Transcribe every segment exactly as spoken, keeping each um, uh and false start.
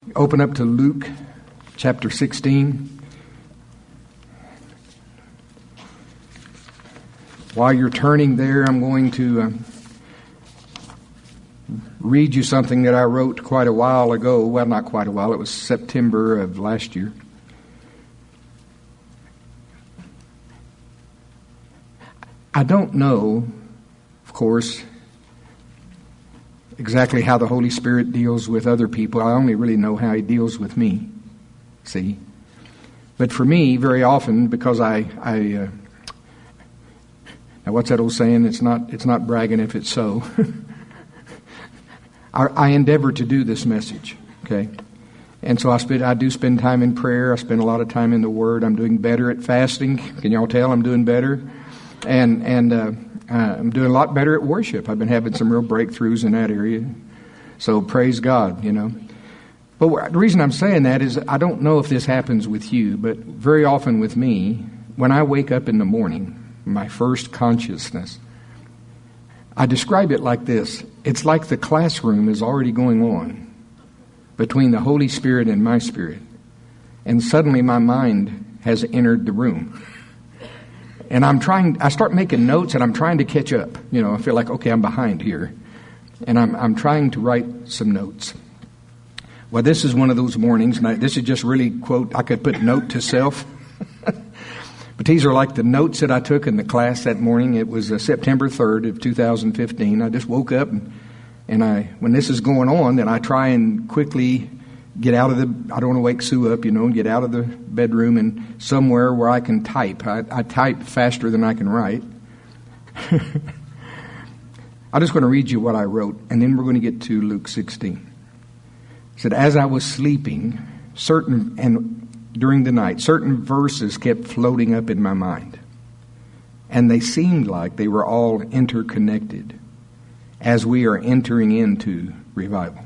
Open up to Luke chapter sixteen. While you're turning there, I'm going to uh, read you something that I wrote quite a while ago. Well, not quite a while. It was September of last year. I don't know, of course, exactly how the Holy Spirit deals with other people. I only really know how He deals with me, see? But for me, very often, because I... I uh, now what's that old saying? It's not it's not bragging if it's so. I, I endeavor to do this message, okay? And so I spend, I do spend time in prayer. I spend a lot of time in the Word. I'm doing better at fasting. Can y'all tell I'm doing better? And and uh, uh, I'm doing a lot better at worship. I've been having some real breakthroughs in that area. So praise God, you know. But the reason I'm saying that is I don't know if this happens with you, but very often with me, when I wake up in the morning, my first consciousness, I describe it like this. It's like the classroom is already going on between the Holy Spirit and my spirit. And suddenly my mind has entered the room. And I'm trying, I start making notes and I'm trying to catch up. You know, I feel like, okay, I'm behind here. And I'm I'm trying to write some notes. Well, this is one of those mornings, and I, this is just really, quote, I could put note to self. But these are like the notes that I took in the class that morning. It was uh, September third of two thousand fifteen. I just woke up and, and I, when this is going on, then I try and quickly get out of the, I don't want to wake Sue up, you know, and get out of the bedroom and somewhere where I can type. I, I type faster than I can write. I'm just going to read you what I wrote, and then we're going to get to Luke sixteen. It said, as I was sleeping, certain, and during the night, certain verses kept floating up in my mind. And they seemed like they were all interconnected as we are entering into revival.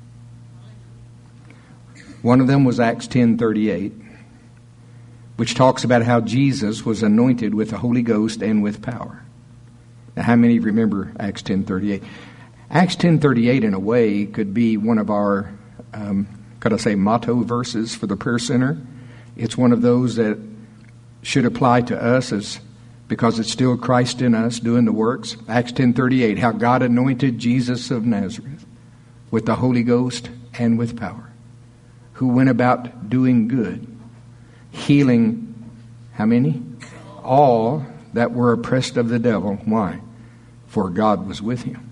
One of them was Acts ten thirty-eight, which talks about how Jesus was anointed with the Holy Ghost and with power. Now, how many remember Acts ten thirty-eight? Acts ten thirty-eight, in a way, could be one of our, um, could I say, motto verses for the prayer center. It's one of those that should apply to us as because it's still Christ in us doing the works. Acts ten thirty-eight, how God anointed Jesus of Nazareth with the Holy Ghost and with power, who went about doing good, healing, how many? All that were oppressed of the devil. Why? For God was with him.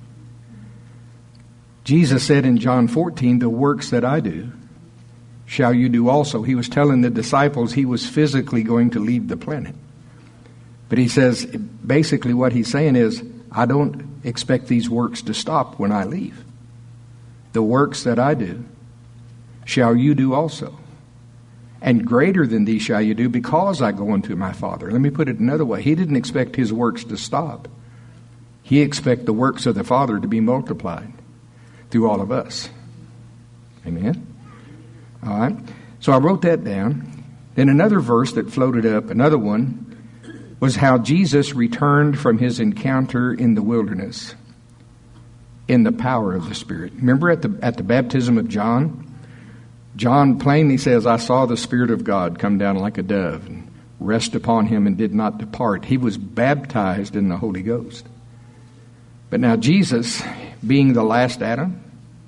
Jesus said in John fourteen, the works that I do shall you do also. He was telling the disciples he was physically going to leave the planet. But he says, basically what he's saying is, I don't expect these works to stop when I leave. The works that I do shall you do also. And greater than these shall you do, because I go unto my Father. Let me put it another way. He didn't expect his works to stop. He expected the works of the Father to be multiplied through all of us. Amen? All right. So I wrote that down. Then another verse that floated up, another one, was how Jesus returned from his encounter in the wilderness in the power of the Spirit. Remember at the at the baptism of John? John plainly says, I saw the Spirit of God come down like a dove and rest upon him and did not depart. He was baptized in the Holy Ghost. But now Jesus, being the last Adam,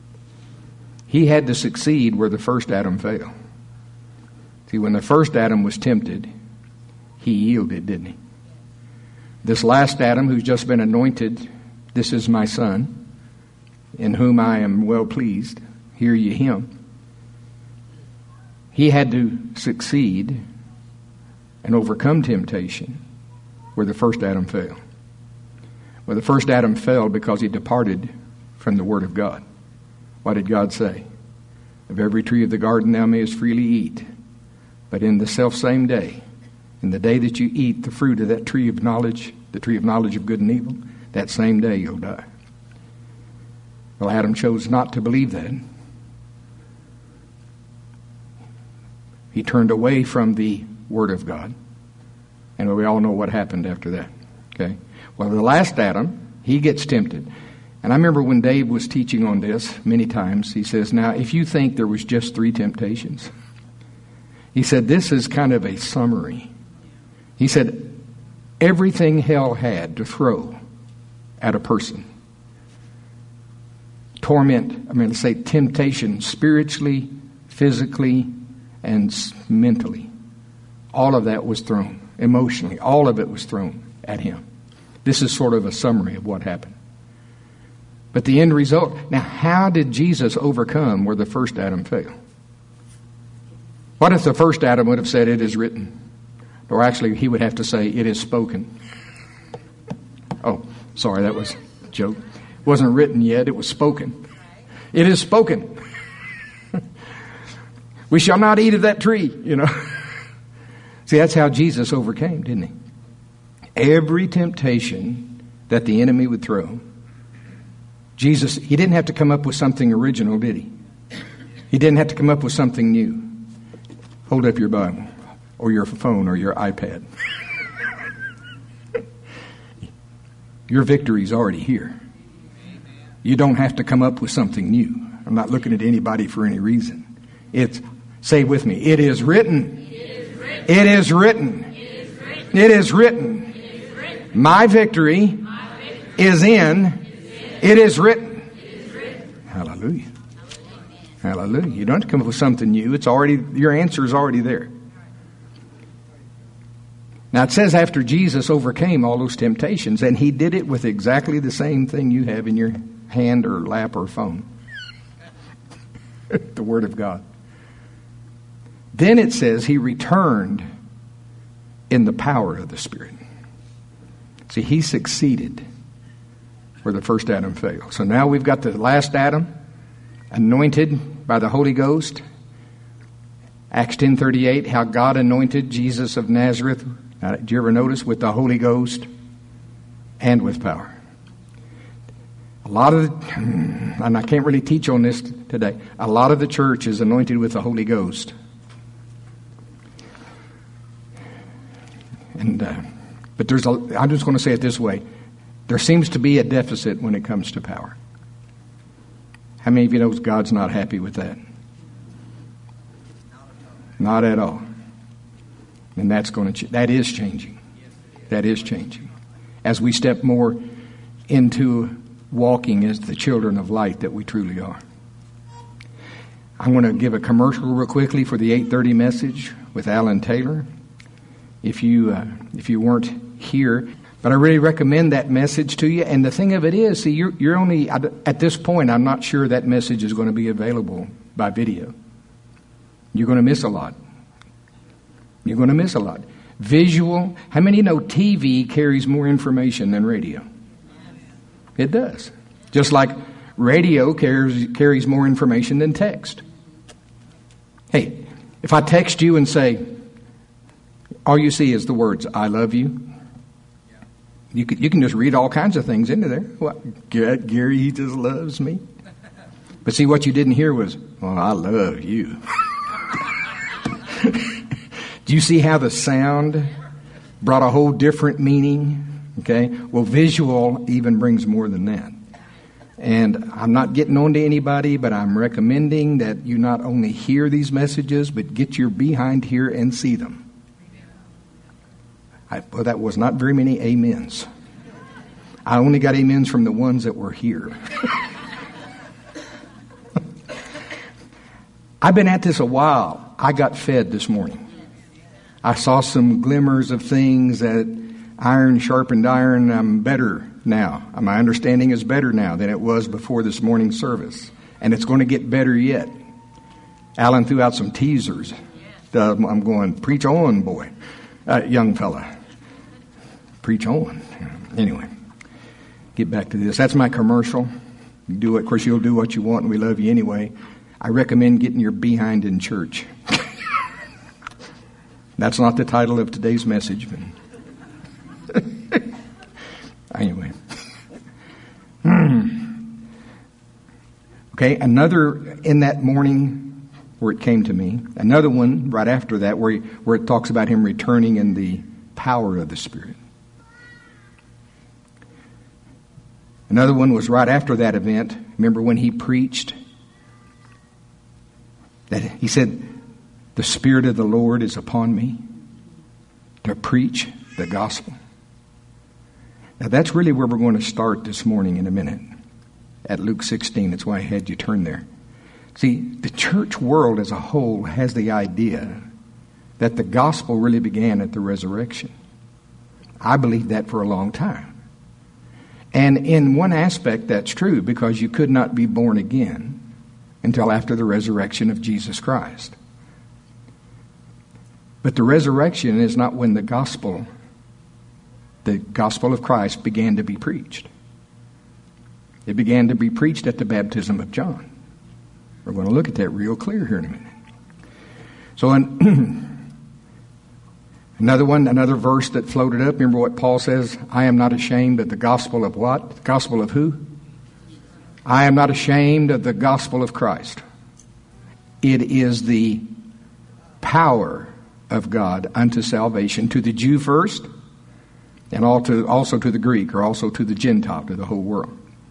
he had to succeed where the first Adam failed. See, when the first Adam was tempted, he yielded, didn't he? This last Adam, who's just been anointed, this is my son, in whom I am well pleased, hear ye him. He had to succeed and overcome temptation where the first Adam failed. Well, the first Adam fell because he departed from the Word of God. What did God say? Of every tree of the garden thou mayest freely eat, but in the selfsame day, in the day that you eat the fruit of that tree of knowledge, the tree of knowledge of good and evil, that same day you'll die. Well, Adam chose not to believe that. He turned away from the Word of God. And we all know what happened after that. Okay? Well, the last Adam, he gets tempted. And I remember when Dave was teaching on this many times, he says, now, if you think there was just three temptations, he said, this is kind of a summary. He said, everything hell had to throw at a person, torment, I'm going to say temptation, spiritually, physically, and mentally. All of that was thrown, emotionally. All of it was thrown at him. This is sort of a summary of what happened. But the end result, now how did Jesus overcome where the first Adam failed? What if the first Adam would have said, it is written? Or actually, he would have to say, it is spoken. Oh, sorry, that was a joke. It wasn't written yet, it was spoken. It is spoken. We shall not eat of that tree, you know. See, that's how Jesus overcame, didn't he? Every temptation that the enemy would throw, Jesus, he didn't have to come up with something original, did he? He didn't have to come up with something new. Hold up your Bible or your phone or your iPad. Your victory's already here. You don't have to come up with something new. I'm not looking at anybody for any reason. It's, say with me, it is written. It is written. It is written. My victory is in. It is written. Hallelujah. Hallelujah. You don't have to come up with something new. It's already, your answer is already there. Now it says after Jesus overcame all those temptations, and he did it with exactly the same thing you have in your hand or lap or phone. The Word of God. Then it says he returned in the power of the Spirit. See, he succeeded where the first Adam failed. So now we've got the last Adam, anointed by the Holy Ghost. Acts ten thirty-eight, how God anointed Jesus of Nazareth. Now, did you ever notice? With the Holy Ghost and with power. A lot of the, and I can't really teach on this today, a lot of the church is anointed with the Holy Ghost. And uh, but there's a, I'm just going to say it this way. There seems to be a deficit when it comes to power. How many of you know God's not happy with that? Not at all. And that's going to ch- that is changing. That is changing. As we step more into walking as the children of light that we truly are. I'm going to give a commercial real quickly for the eight thirty message with Alan Taylor. If you uh, if you weren't here, but I really recommend that message to you. And the thing of it is, see, you're, you're only at this point. I'm not sure that message is going to be available by video. You're going to miss a lot. You're going to miss a lot. Visual. How many know T V carries more information than radio? It does. Just like radio carries carries more information than text. Hey, if I text you and say, all you see is the words, I love you. You can, you can just read all kinds of things into there. What? Gary, he just loves me. But see, what you didn't hear was, well, I love you. Do you see how the sound brought a whole different meaning? Okay. Well, visual even brings more than that. And I'm not getting on to anybody, but I'm recommending that you not only hear these messages, but get your behind here and see them. I, well, that was not very many amens. I only got amens from the ones that were here. I've been at this a while. I got fed this morning. I saw some glimmers of things that iron sharpened iron. I'm better now. My understanding is better now than it was before this morning's service. And it's going to get better yet. Alan threw out some teasers. Uh, I'm going, preach on, boy. Uh, young fella. Preach on. Anyway, get back to this. That's my commercial. You do it. Of course, you'll do what you want, and we love you anyway. I recommend getting your behind in church. That's not the title of today's message. But anyway. Okay, another in that morning where it came to me. Another one right after that where, he, where it talks about him returning in the power of the Spirit. Another one was right after that event. Remember when he preached? That he said, the Spirit of the Lord is upon me to preach the gospel. Now that's really where we're going to start this morning in a minute. At Luke sixteen, that's why I had you turn there. See, the church world as a whole has the idea that the gospel really began at the resurrection. I believed that for a long time. And in one aspect, that's true, because you could not be born again until after the resurrection of Jesus Christ. But the resurrection is not when the gospel, the gospel of Christ, began to be preached. It began to be preached at the baptism of John. We're going to look at that real clear here in a minute. So in Another one, another verse that floated up. Remember what Paul says? I am not ashamed of the gospel of what? The gospel of who? I am not ashamed of the gospel of Christ. It is the power of God unto salvation to the Jew first, and also to the Greek, or also to the Gentile, to the whole world.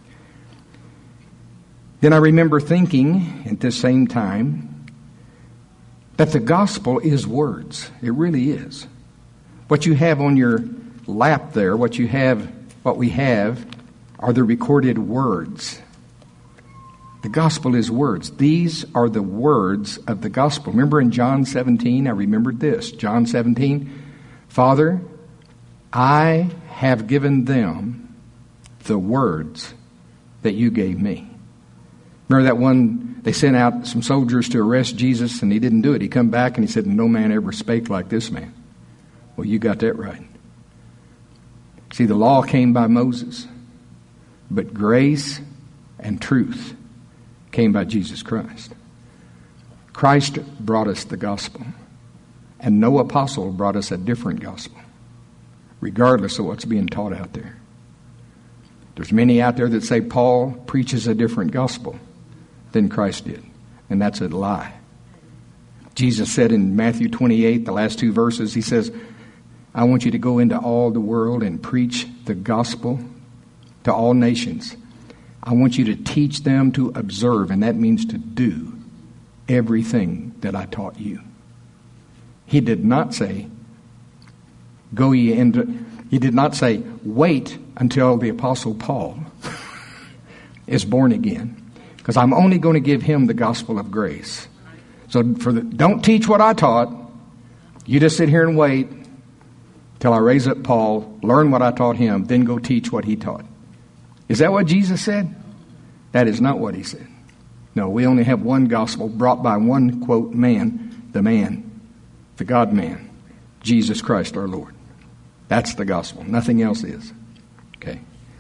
Then I remember thinking at this same time that the gospel is words. It really is. What you have on your lap there, what you have, what we have, are the recorded words. The gospel is words. These are the words of the gospel. Remember in John seventeen, I remembered this. John seventeen, Father, I have given them the words that you gave me. Remember that one, they sent out some soldiers to arrest Jesus, and he didn't do it. He come back and he said, no man ever spake like this man. Well, you got that right. See, the law came by Moses, but grace and truth came by Jesus Christ. Christ brought us the gospel, and no apostle brought us a different gospel, regardless of what's being taught out there. There's many out there that say Paul preaches a different gospel than Christ did, and that's a lie. Jesus said in Matthew twenty-eight, the last two verses, he says, I want you to go into all the world and preach the gospel to all nations. I want you to teach them to observe, and that means to do everything that I taught you. He did not say, go ye into, he did not say, wait until the Apostle Paul is born again, because I'm only going to give him the gospel of grace. So for the, don't teach what I taught. You just sit here and wait till I raise up Paul, learn what I taught him, then go teach what he taught. Is that what Jesus said? That is not what he said. No, we only have one gospel brought by one, quote, man, the man, the God-man, Jesus Christ our Lord. That's the gospel. Nothing else is. Okay.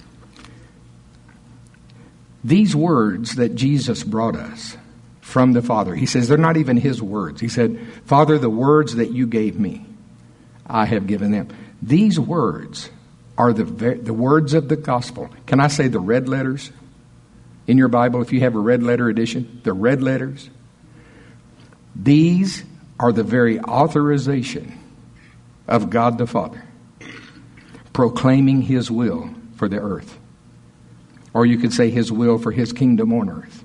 These words that Jesus brought us from the Father, he says they're not even his words. He said, Father, the words that you gave me, I have given them. These words are the the words of the gospel. Can I say the red letters in your Bible, if you have a red letter edition? The red letters. These are the very authorization of God the Father, proclaiming his will for the earth. Or you could say his will for his kingdom on earth.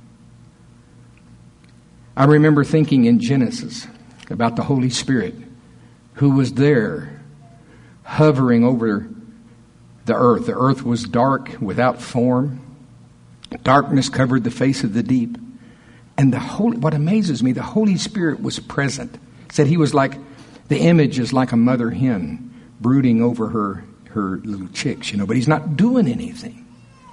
I remember thinking in Genesis about the Holy Spirit, who was there hovering over the earth. The earth was dark, without form. Darkness covered the face of the deep. And the Holy, what amazes me, the Holy Spirit was present. It said he was like, the image is like a mother hen brooding over her, her little chicks, you know, but he's not doing anything.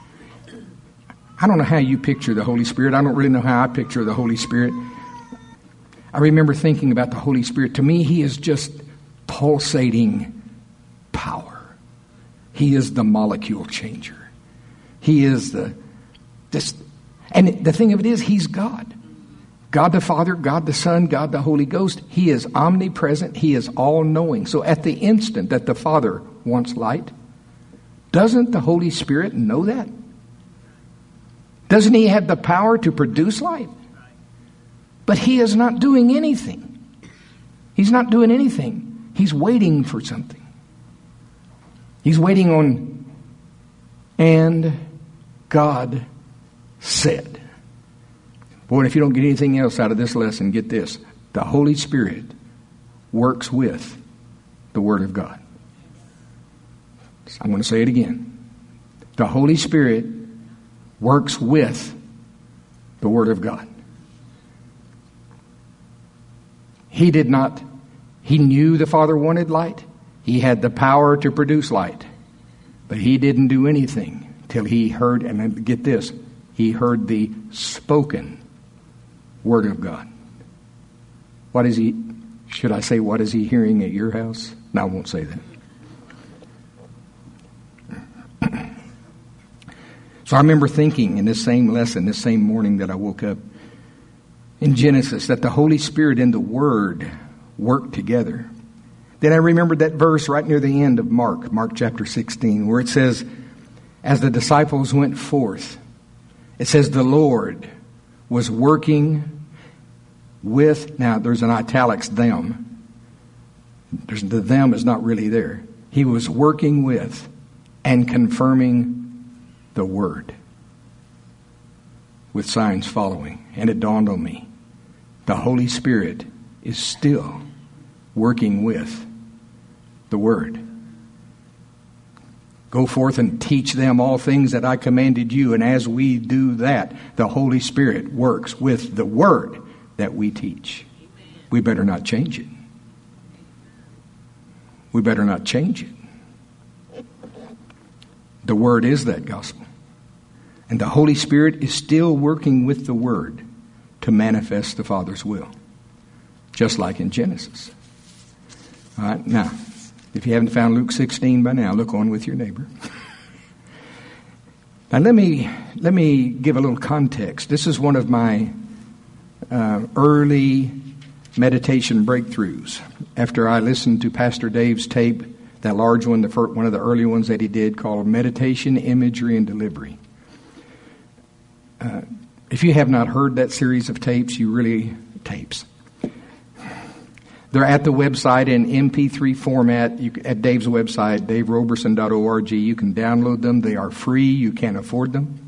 I don't know how you picture the Holy Spirit. I don't really know how I picture the Holy Spirit. I remember thinking about the Holy Spirit. To me, he is just pulsating power. He is the molecule changer. He is the this, and the thing of it is, he's God. God the Father, God the Son, God the Holy Ghost. He is omnipresent. He is all-knowing. So at the instant that the Father wants light, doesn't the Holy Spirit know that? Doesn't he have the power to produce light? But he is not doing anything. He's not doing anything. He's waiting for something. He's waiting on, and God said. Boy, if you don't get anything else out of this lesson, get this. The Holy Spirit works with the Word of God. I'm going to say it again. The Holy Spirit works with the Word of God. He did not, he knew the Father wanted light. He had the power to produce light. But he didn't do anything till he heard, and get this, he heard the spoken Word of God. What is he, should I say, what is he hearing at your house? No, I won't say that. So I remember thinking in this same lesson, this same morning that I woke up, in Genesis, that the Holy Spirit and the Word work together. Then I remembered that verse right near the end of Mark, Mark chapter sixteen, where it says, as the disciples went forth, it says the Lord was working with, now there's an italics, them. There's, the them is not really there. He was working with and confirming the Word with signs following. And it dawned on me, the Holy Spirit is still working with the Word. Go forth and teach them all things that I commanded you. And as we do that, the Holy Spirit works with the Word that we teach. We better not change it. We better not change it. The Word is that gospel. And the Holy Spirit is still working with the Word to manifest the Father's will. Just like in Genesis. All right, now, if you haven't found Luke sixteen by now, look on with your neighbor. Now let me let me give a little context. This is one of my uh, early meditation breakthroughs. After I listened to Pastor Dave's tape, that large one, the first, one of the early ones that he did, called Meditation, Imagery, and Delivery. Uh, if you have not heard that series of tapes, you really tapes. They're at the website in M P three format you, at Dave's website, dave roberson dot org. You can download them. They are free. You can't afford them.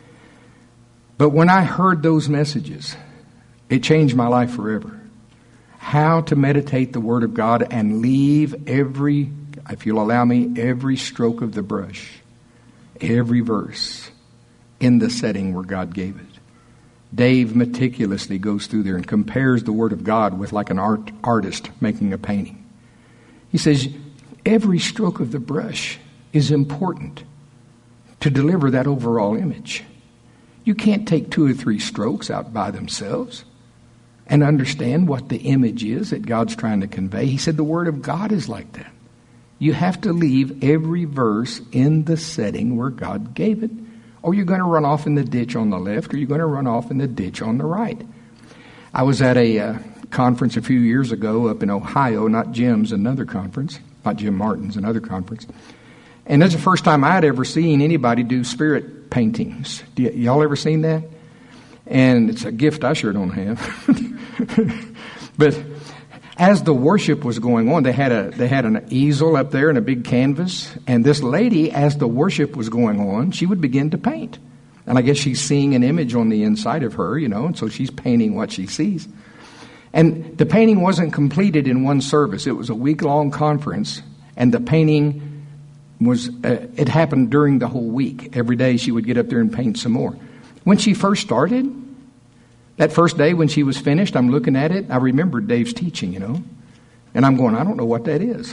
But when I heard those messages, it changed my life forever. How to meditate the Word of God and leave every, if you'll allow me, every stroke of the brush, every verse in the setting where God gave it. Dave meticulously goes through there and compares the Word of God with like an art artist making a painting. He says every stroke of the brush is important to deliver that overall image. You can't take two or three strokes out by themselves and understand what the image is that God's trying to convey. He said the Word of God is like that. You have to leave every verse in the setting where God gave it, or you're going to run off in the ditch on the left, or you're going to run off in the ditch on the right. I was at a uh, conference a few years ago up in Ohio, not Jim's, another conference, not Jim Martin's, another conference. And that's the first time I'd ever seen anybody do spirit paintings. Do y- y'all ever seen that? And it's a gift I sure don't have. But as the worship was going on, they had a they had an easel up there and a big canvas. And this lady, as the worship was going on, she would begin to paint. And I guess she's seeing an image on the inside of her, you know, and so she's painting what she sees. And the painting wasn't completed in one service. It was a week-long conference, and the painting was, uh, it happened during the whole week. Every day she would get up there and paint some more. When she first started, that first day when she was finished, I'm looking at it. I remembered Dave's teaching, you know. And I'm going, I don't know what that is.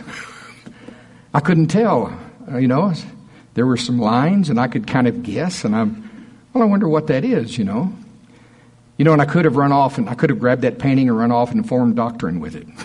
I couldn't tell, uh, you know. There were some lines, and I could kind of guess. And I'm, well, I wonder what that is, you know. You know, and I could have run off, and I could have grabbed that painting and run off and formed doctrine with it.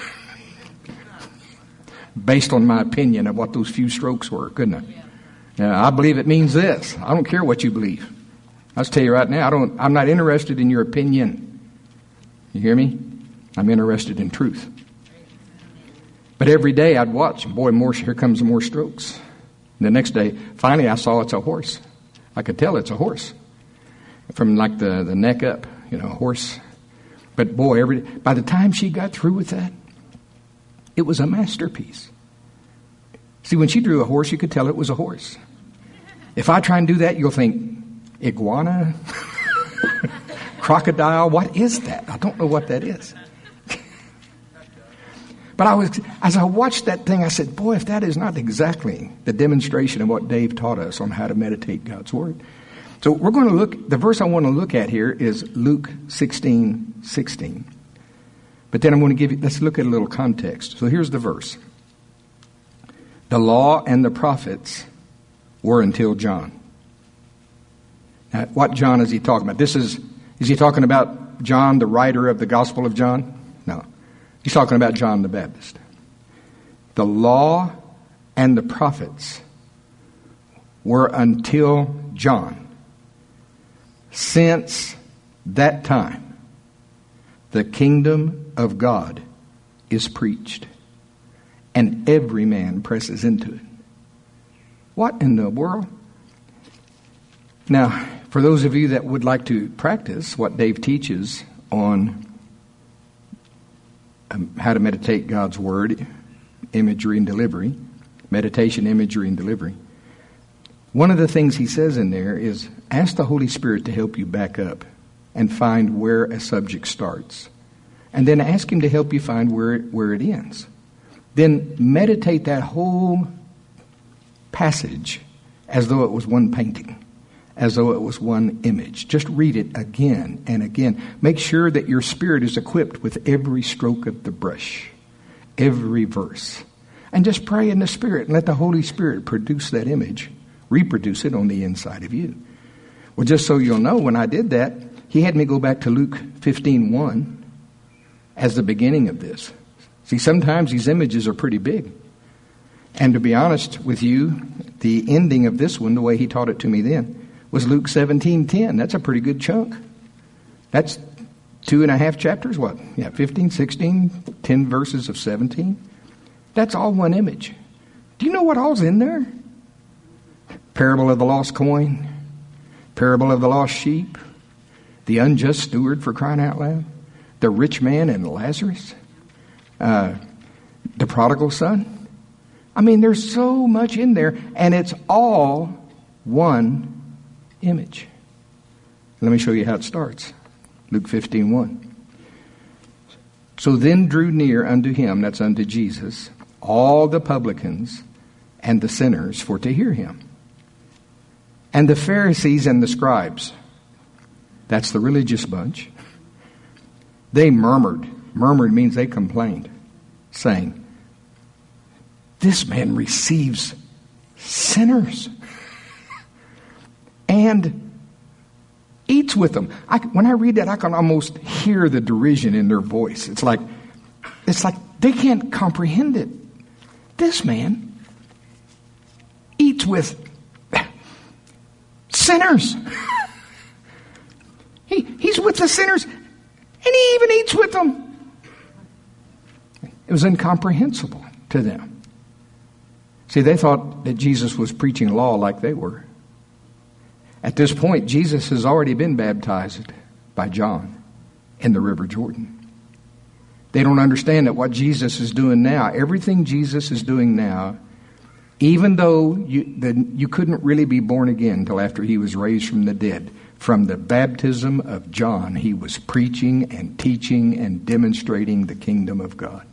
Based on my opinion of what those few strokes were, couldn't I? Yeah, I believe it means this. I don't care what you believe. I'll tell you right now, I don't, I'm not interested in your opinion. You hear me? I'm interested in truth. But every day I'd watch, and boy, more, here comes more strokes. And the next day, finally I saw it's a horse. I could tell it's a horse. From like the, the neck up, you know, a horse. But boy, every by the time she got through with that, it was a masterpiece. See, when she drew a horse, you could tell it was a horse. If I try and do that, you'll think, iguana, crocodile. What is that? I don't know what that is. But I was, as I watched that thing, I said, boy, if that is not exactly the demonstration of what Dave taught us on how to meditate God's Word. So we're going to look, the verse I want to look at here is Luke sixteen sixteen. But then I'm going to give you, let's look at a little context. So here's the verse. The law and the prophets were until John. Now, what John is he talking about? This is, is he talking about John, the writer of the Gospel of John? No. He's talking about John the Baptist. The law and the prophets were until John. Since that time, the kingdom of God is preached, and every man presses into it. What in the world? Now, for those of you that would like to practice what Dave teaches on um, how to meditate God's Word, imagery and delivery, meditation, imagery and delivery, one of the things he says in there is ask the Holy Spirit to help you back up and find where a subject starts. And then ask him to help you find where it, where it ends. Then meditate that whole passage as though it was one painting, as though it was one image. Just read it again and again. Make sure that your spirit is equipped with every stroke of the brush, every verse. And just pray in the Spirit and let the Holy Spirit produce that image, reproduce it on the inside of you. Well, just so you'll know, when I did that, he had me go back to Luke fifteen one as the beginning of this. See, sometimes these images are pretty big. And to be honest with you, the ending of this one, the way he taught it to me then, was Luke seventeen ten. That's a pretty good chunk. That's two and a half chapters, what? Yeah, fifteen, sixteen, ten verses of seventeen. That's all one image. Do you know what all's in there? Parable of the lost coin, parable of the lost sheep, the unjust steward, for crying out loud, the rich man and Lazarus, uh, the prodigal son. I mean, there's so much in there, and it's all one image. Let me show you how it starts. Luke fifteen one. So then drew near unto him, that's unto Jesus, all the publicans and the sinners for to hear him. And the Pharisees and the scribes, that's the religious bunch, they murmured. Murmured means they complained, saying, this man receives sinners and eats with them. I, when I read that, I can almost hear the derision in their voice. It's like, it's like they can't comprehend it. This man eats with sinners. he, he's with the sinners, and he even eats with them. It was incomprehensible to them. See, they thought that Jesus was preaching law like they were. At this point, Jesus has already been baptized by John in the River Jordan. They don't understand that what Jesus is doing now, everything Jesus is doing now, even though you, the, you couldn't really be born again until after he was raised from the dead, from the baptism of John, he was preaching and teaching and demonstrating the kingdom of God.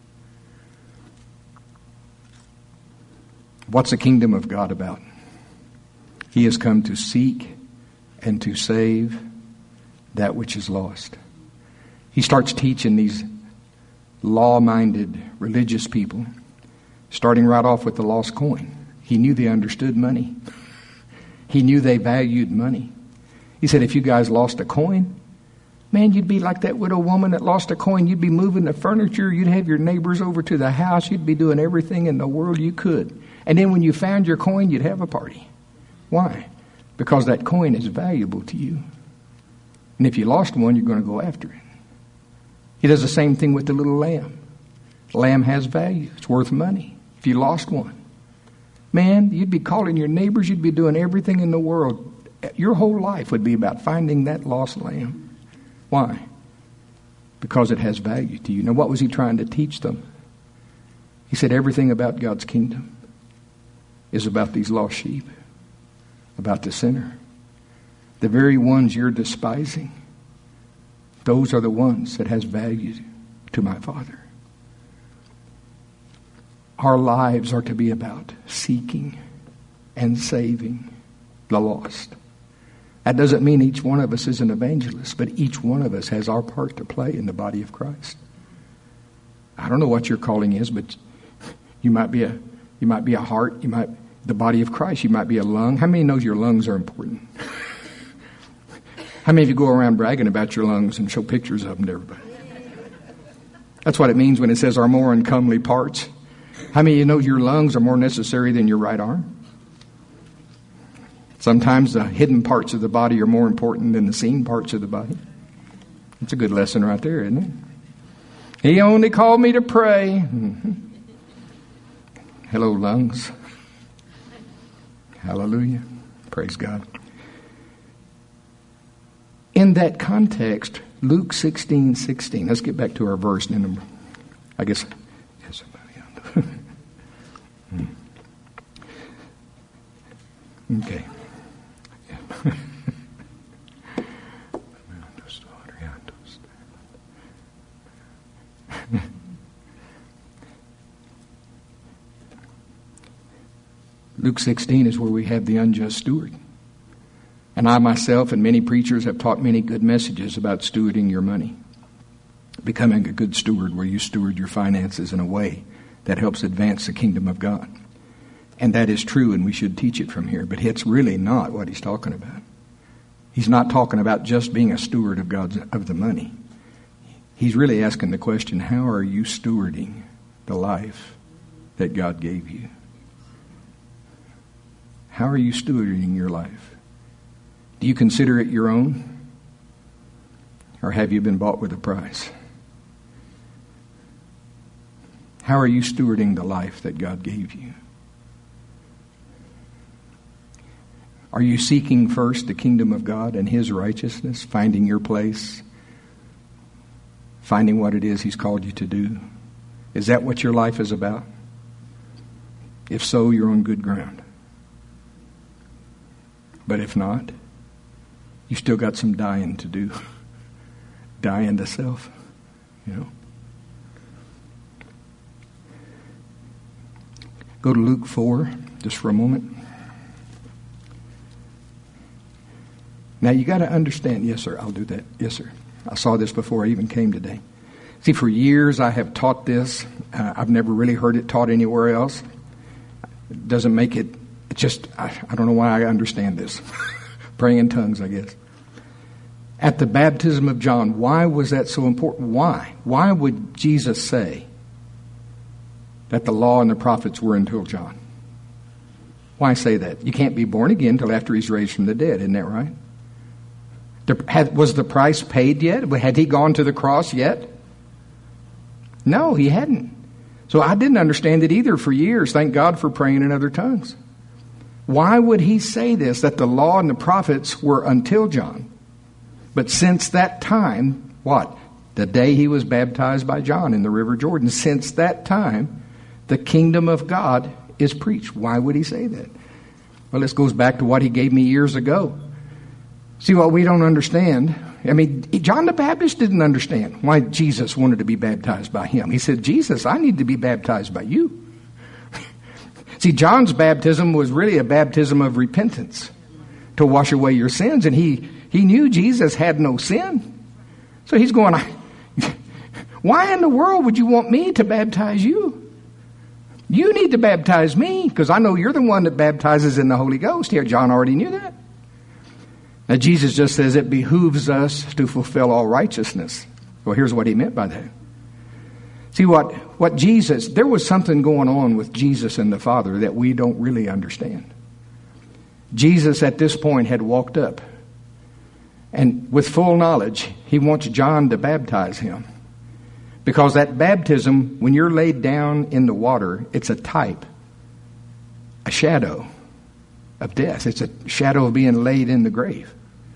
What's the kingdom of God about? He has come to seek and to save that which is lost. He starts teaching these law-minded religious people, starting right off with the lost coin. He knew they understood money. He knew they valued money. He said, if you guys lost a coin, man, you'd be like that widow woman that lost a coin. You'd be moving the furniture. You'd have your neighbors over to the house. You'd be doing everything in the world you could. And then when you found your coin, you'd have a party. Why? Because that coin is valuable to you. And if you lost one, you're going to go after it. He does the same thing with the little lamb. The lamb has value. It's worth money. If you lost one, man, you'd be calling your neighbors. You'd be doing everything in the world. Your whole life would be about finding that lost lamb. Why? Because it has value to you. Now, what was he trying to teach them? He said everything about God's kingdom is about these lost sheep, about the sinner. the very ones you're despising, those are the ones that has value to my Father. Our lives are to be about seeking and saving the lost. That doesn't mean each one of us is an evangelist, but each one of us has our part to play in the body of Christ. I don't know what your calling is, but you might be a you might be a heart, you might the body of Christ, you might be a lung. How many knows your lungs are important? How many of you go around bragging about your lungs and show pictures of them to everybody? That's what it means when it says our more uncomely parts. How many of you know your lungs are more necessary than your right arm? Sometimes the hidden parts of the body are more important than the seen parts of the body. It's a good lesson right there, isn't it? He only called me to pray. Mm-hmm. Hello, lungs. Hallelujah. Praise God. In that context, Luke sixteen sixteen. Let's get back to our verse. And I guess. Yes, okay. Luke sixteen is where we have the unjust steward. And I myself and many preachers have taught many good messages about stewarding your money. Becoming a good steward where you steward your finances in a way that helps advance the kingdom of God. And that is true, and we should teach it from here. But it's really not what he's talking about. He's not talking about just being a steward of God's of the money. He's really asking the question, how are you stewarding the life that God gave you? How are you stewarding your life? Do you consider it your own? Or have you been bought with a price? How are you stewarding the life that God gave you? Are you seeking first the kingdom of God and His righteousness, finding your place, finding what it is He's called you to do? Is that what your life is about? If so, you're on good ground. But if not, you still got some dying to do. Dying to self, you know. Go to Luke four, just for a moment. Now you got to understand, yes sir, I'll do that. Yes sir. I saw this before I even came today. See, for years I have taught this. Uh, I've never really heard it taught anywhere else. It doesn't make it, it just, I, I don't know why I understand this. Praying in tongues, I guess. At the baptism of John, why was that so important? Why? Why would Jesus say that the law and the prophets were until John? Why say that? You can't be born again until after He's raised from the dead, isn't that right? The, had, was the price paid yet? Had He gone to the cross yet? No, He hadn't. So I didn't understand it either for years. Thank God for praying in other tongues. Why would He say this, that the law and the prophets were until John? But since that time, what? The day He was baptized by John in the River Jordan, since that time, the kingdom of God is preached. Why would He say that? Well, this goes back to what He gave me years ago. See, what we don't understand, I mean, John the Baptist didn't understand why Jesus wanted to be baptized by him. He said, Jesus, I need to be baptized by you. See, John's baptism was really a baptism of repentance to wash away your sins. And he, he knew Jesus had no sin. So he's going, why in the world would you want me to baptize you? You need to baptize me because I know you're the one that baptizes in the Holy Ghost. Here, John already knew that. Now, Jesus just says it behooves us to fulfill all righteousness. Well, here's what He meant by that. See, what, what Jesus, there was something going on with Jesus and the Father that we don't really understand. Jesus at this point had walked up, and with full knowledge, He wants John to baptize him. Because that baptism, when you're laid down in the water, it's a type, a shadow of death. It's a shadow of being laid in the grave.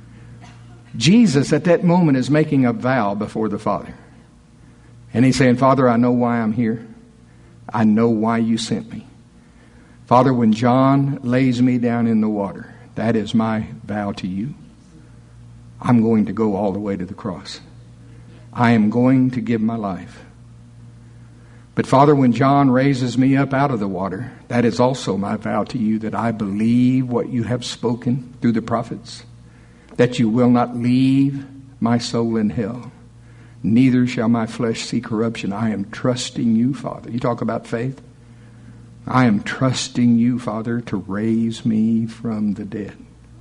Jesus at that moment is making a vow before the Father. And He's saying, Father, I know why I'm here. I know why you sent me. Father, when John lays me down in the water, that is my vow to you. I'm going to go all the way to the cross. I am going to give my life. But Father, when John raises me up out of the water, that is also my vow to you, that I believe what you have spoken through the prophets, that you will not leave my soul in hell, neither shall my flesh see corruption. I am trusting you, Father. You talk about faith. I am trusting you, Father, to raise me from the dead.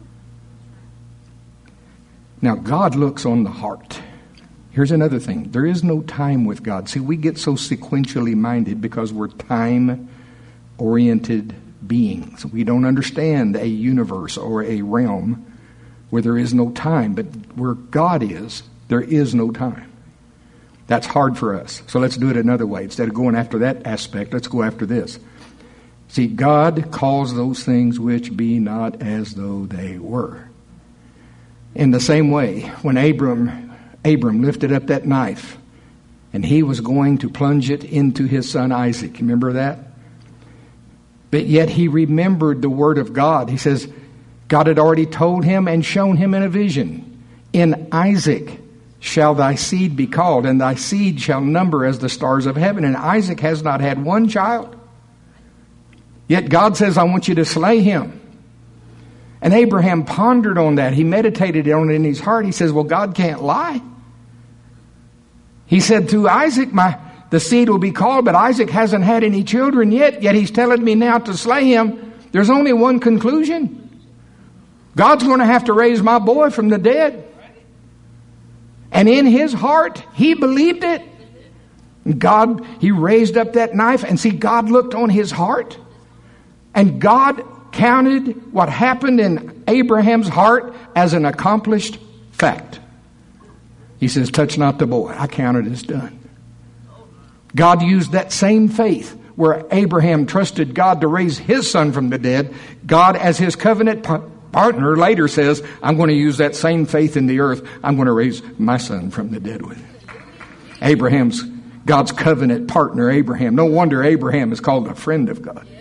Now, God looks on the heart. Here's another thing. There is no time with God. See, we get so sequentially minded because we're time-oriented beings. We don't understand a universe or a realm where there is no time. But where God is, there is no time. That's hard for us. So let's do it another way. Instead of going after that aspect, let's go after this. See, God calls those things which be not as though they were. In the same way, when Abram... Abram lifted up that knife and he was going to plunge it into his son Isaac. Remember that? But yet he remembered the word of God. He says, God had already told him and shown him in a vision. In Isaac shall thy seed be called, and thy seed shall number as the stars of heaven. And Isaac has not had one child. Yet God says, I want you to slay him. And Abraham pondered on that. He meditated on it in his heart. He says, well, God can't lie. He said to Isaac, my the seed will be called, but Isaac hasn't had any children yet, yet he's telling me now to slay him. There's only one conclusion. God's going to have to raise my boy from the dead. And in his heart, he believed it. God, he raised up that knife, and see, God looked on his heart, and God counted what happened in Abraham's heart as an accomplished fact. He says, touch not the boy. I count it as done. God used that same faith where Abraham trusted God to raise his son from the dead. God, as his covenant partner, later says, I'm going to use that same faith in the earth. I'm going to raise my son from the dead with it. Abraham's, God's covenant partner, Abraham. No wonder Abraham is called a friend of God.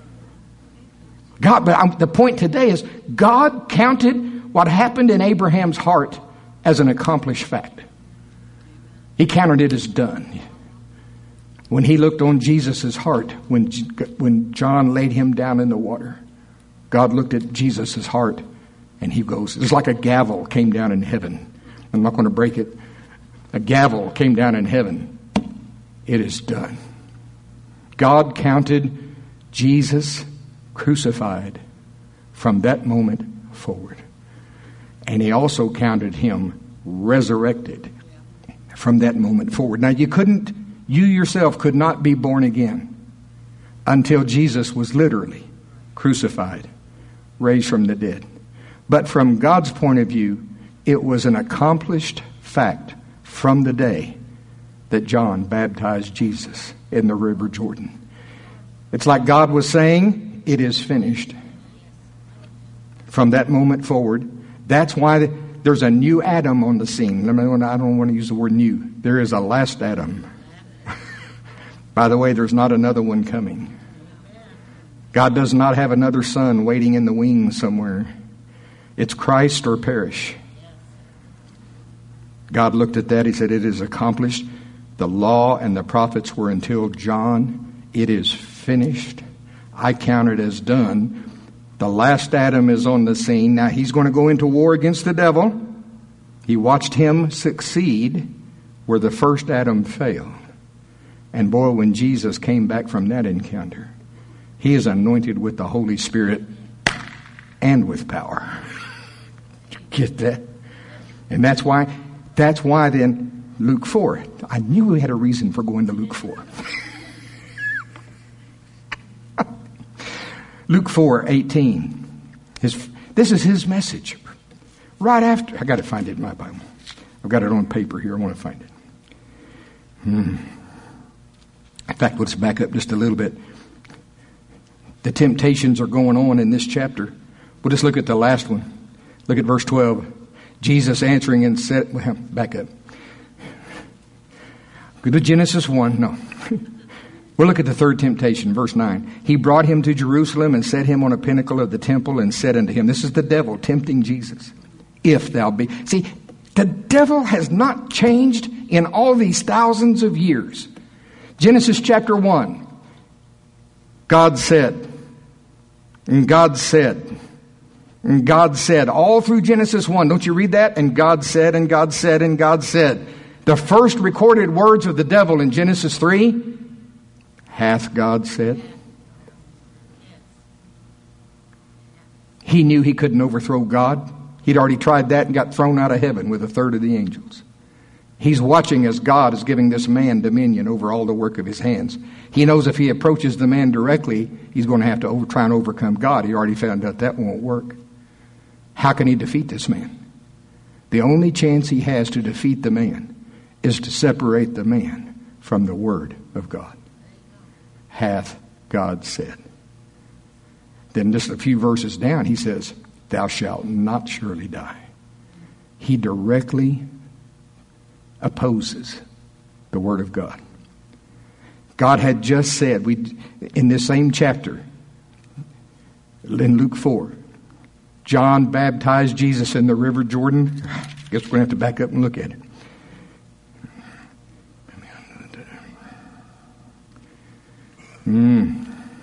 God, but I'm, the point today is God counted what happened in Abraham's heart as an accomplished fact. He counted it as done. When he looked on Jesus' heart, when, when John laid him down in the water, God looked at Jesus' heart and he goes, it's like a gavel came down in heaven. I'm not going to break it. A gavel came down in heaven. It is done. God counted Jesus crucified from that moment forward. And he also counted him resurrected from that moment forward. Now you couldn't, you yourself could not be born again until Jesus was literally crucified, raised from the dead. But from God's point of view, it was an accomplished fact from the day that John baptized Jesus in the River Jordan. It's like God was saying, it is finished. From that moment forward, that's why there's a new Adam on the scene. I don't want to use the word new. There is a last Adam. By the way, there's not another one coming. God does not have another son waiting in the wings somewhere. It's Christ or perish. God looked at that. He said, it is accomplished. The law and the prophets were until John. It is finished. I count it as done. The last Adam is on the scene. Now he's going to go into war against the devil. He watched him succeed where the first Adam failed. And boy, when Jesus came back from that encounter, he is anointed with the Holy Spirit and with power. Get that? And that's why, that's why then Luke four. I knew we had a reason for going to Luke four. Luke four eighteen. His, this is his message. Right after, I got to find it in my Bible. I've got it on paper here. I want to find it. Hmm. In fact, let's back up just a little bit. The temptations are going on in this chapter. We'll just look at the last one. Look at verse twelve. Jesus answering and said, well, back up. Go to Genesis one. No. We'll look at the third temptation, verse nine. He brought him to Jerusalem and set him on a pinnacle of the temple and said unto him, this is the devil tempting Jesus. If thou be. See, the devil has not changed in all these thousands of years. Genesis chapter one. God said, and God said, and God said, all through Genesis one. Don't you read that? And God said, and God said, and God said. The first recorded words of the devil in Genesis three, hath God said. He knew he couldn't overthrow God. He'd already tried that and got thrown out of heaven with a third of the angels. He's watching as God is giving this man dominion over all the work of his hands. He knows if he approaches the man directly, he's going to have to over, try and overcome God. He already found out that won't work. How can he defeat this man? The only chance he has to defeat the man is to separate the man from the word of God. Hath God said. Then just a few verses down, he says, thou shalt not surely die. He directly opposes the word of God. God had just said, we in this same chapter, in Luke four, John baptized Jesus in the river Jordan. I guess we're going to have to back up and look at it. Hmm.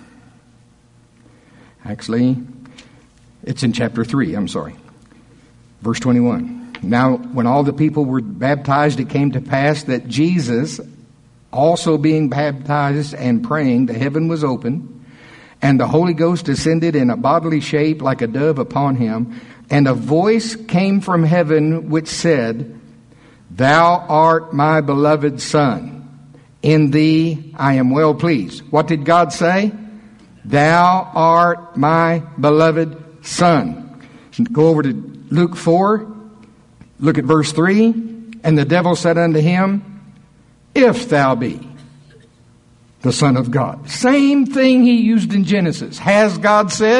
Actually, it's in chapter three, I'm sorry. Verse twenty-one. Now, when all the people were baptized, it came to pass that Jesus, also being baptized and praying, the heaven was open, and the Holy Ghost descended in a bodily shape like a dove upon him, and a voice came from heaven which said, thou art my beloved Son. In thee I am well pleased. What did God say? Thou art my beloved Son. Go over to Luke four. Look at verse three. And the devil said unto him, if thou be the Son of God. Same thing he used in Genesis. Has God said?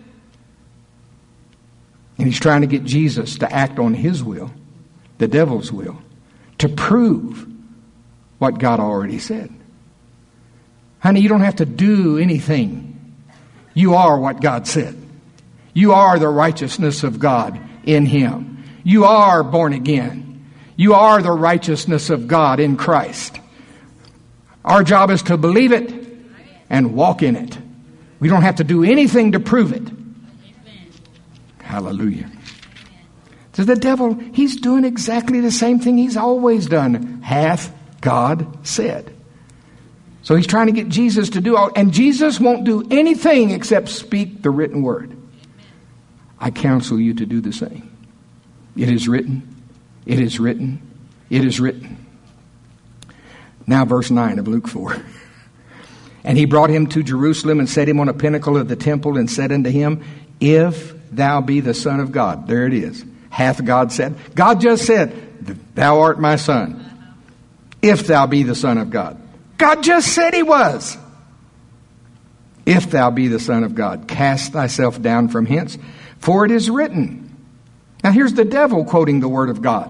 And he's trying to get Jesus to act on his will, the devil's will, to prove what God already said. Honey, you don't have to do anything. You are what God said. You are the righteousness of God in him. You are born again. You are the righteousness of God in Christ. Our job is to believe it and walk in it. We don't have to do anything to prove it. Hallelujah. So the devil, he's doing exactly the same thing he's always done. Hath God said. So he's trying to get Jesus to do all, and Jesus won't do anything except speak the written word. I counsel you to do the same. It is written. It is written. It is written. Now verse nine of Luke four. And he brought him to Jerusalem and set him on a pinnacle of the temple and said unto him, if thou be the Son of God. There it is. Hath God said? God just said, thou art my son. If thou be the Son of God. God just said he was. If thou be the Son of God, cast thyself down from hence, for it is written. Now here's the devil quoting the word of God.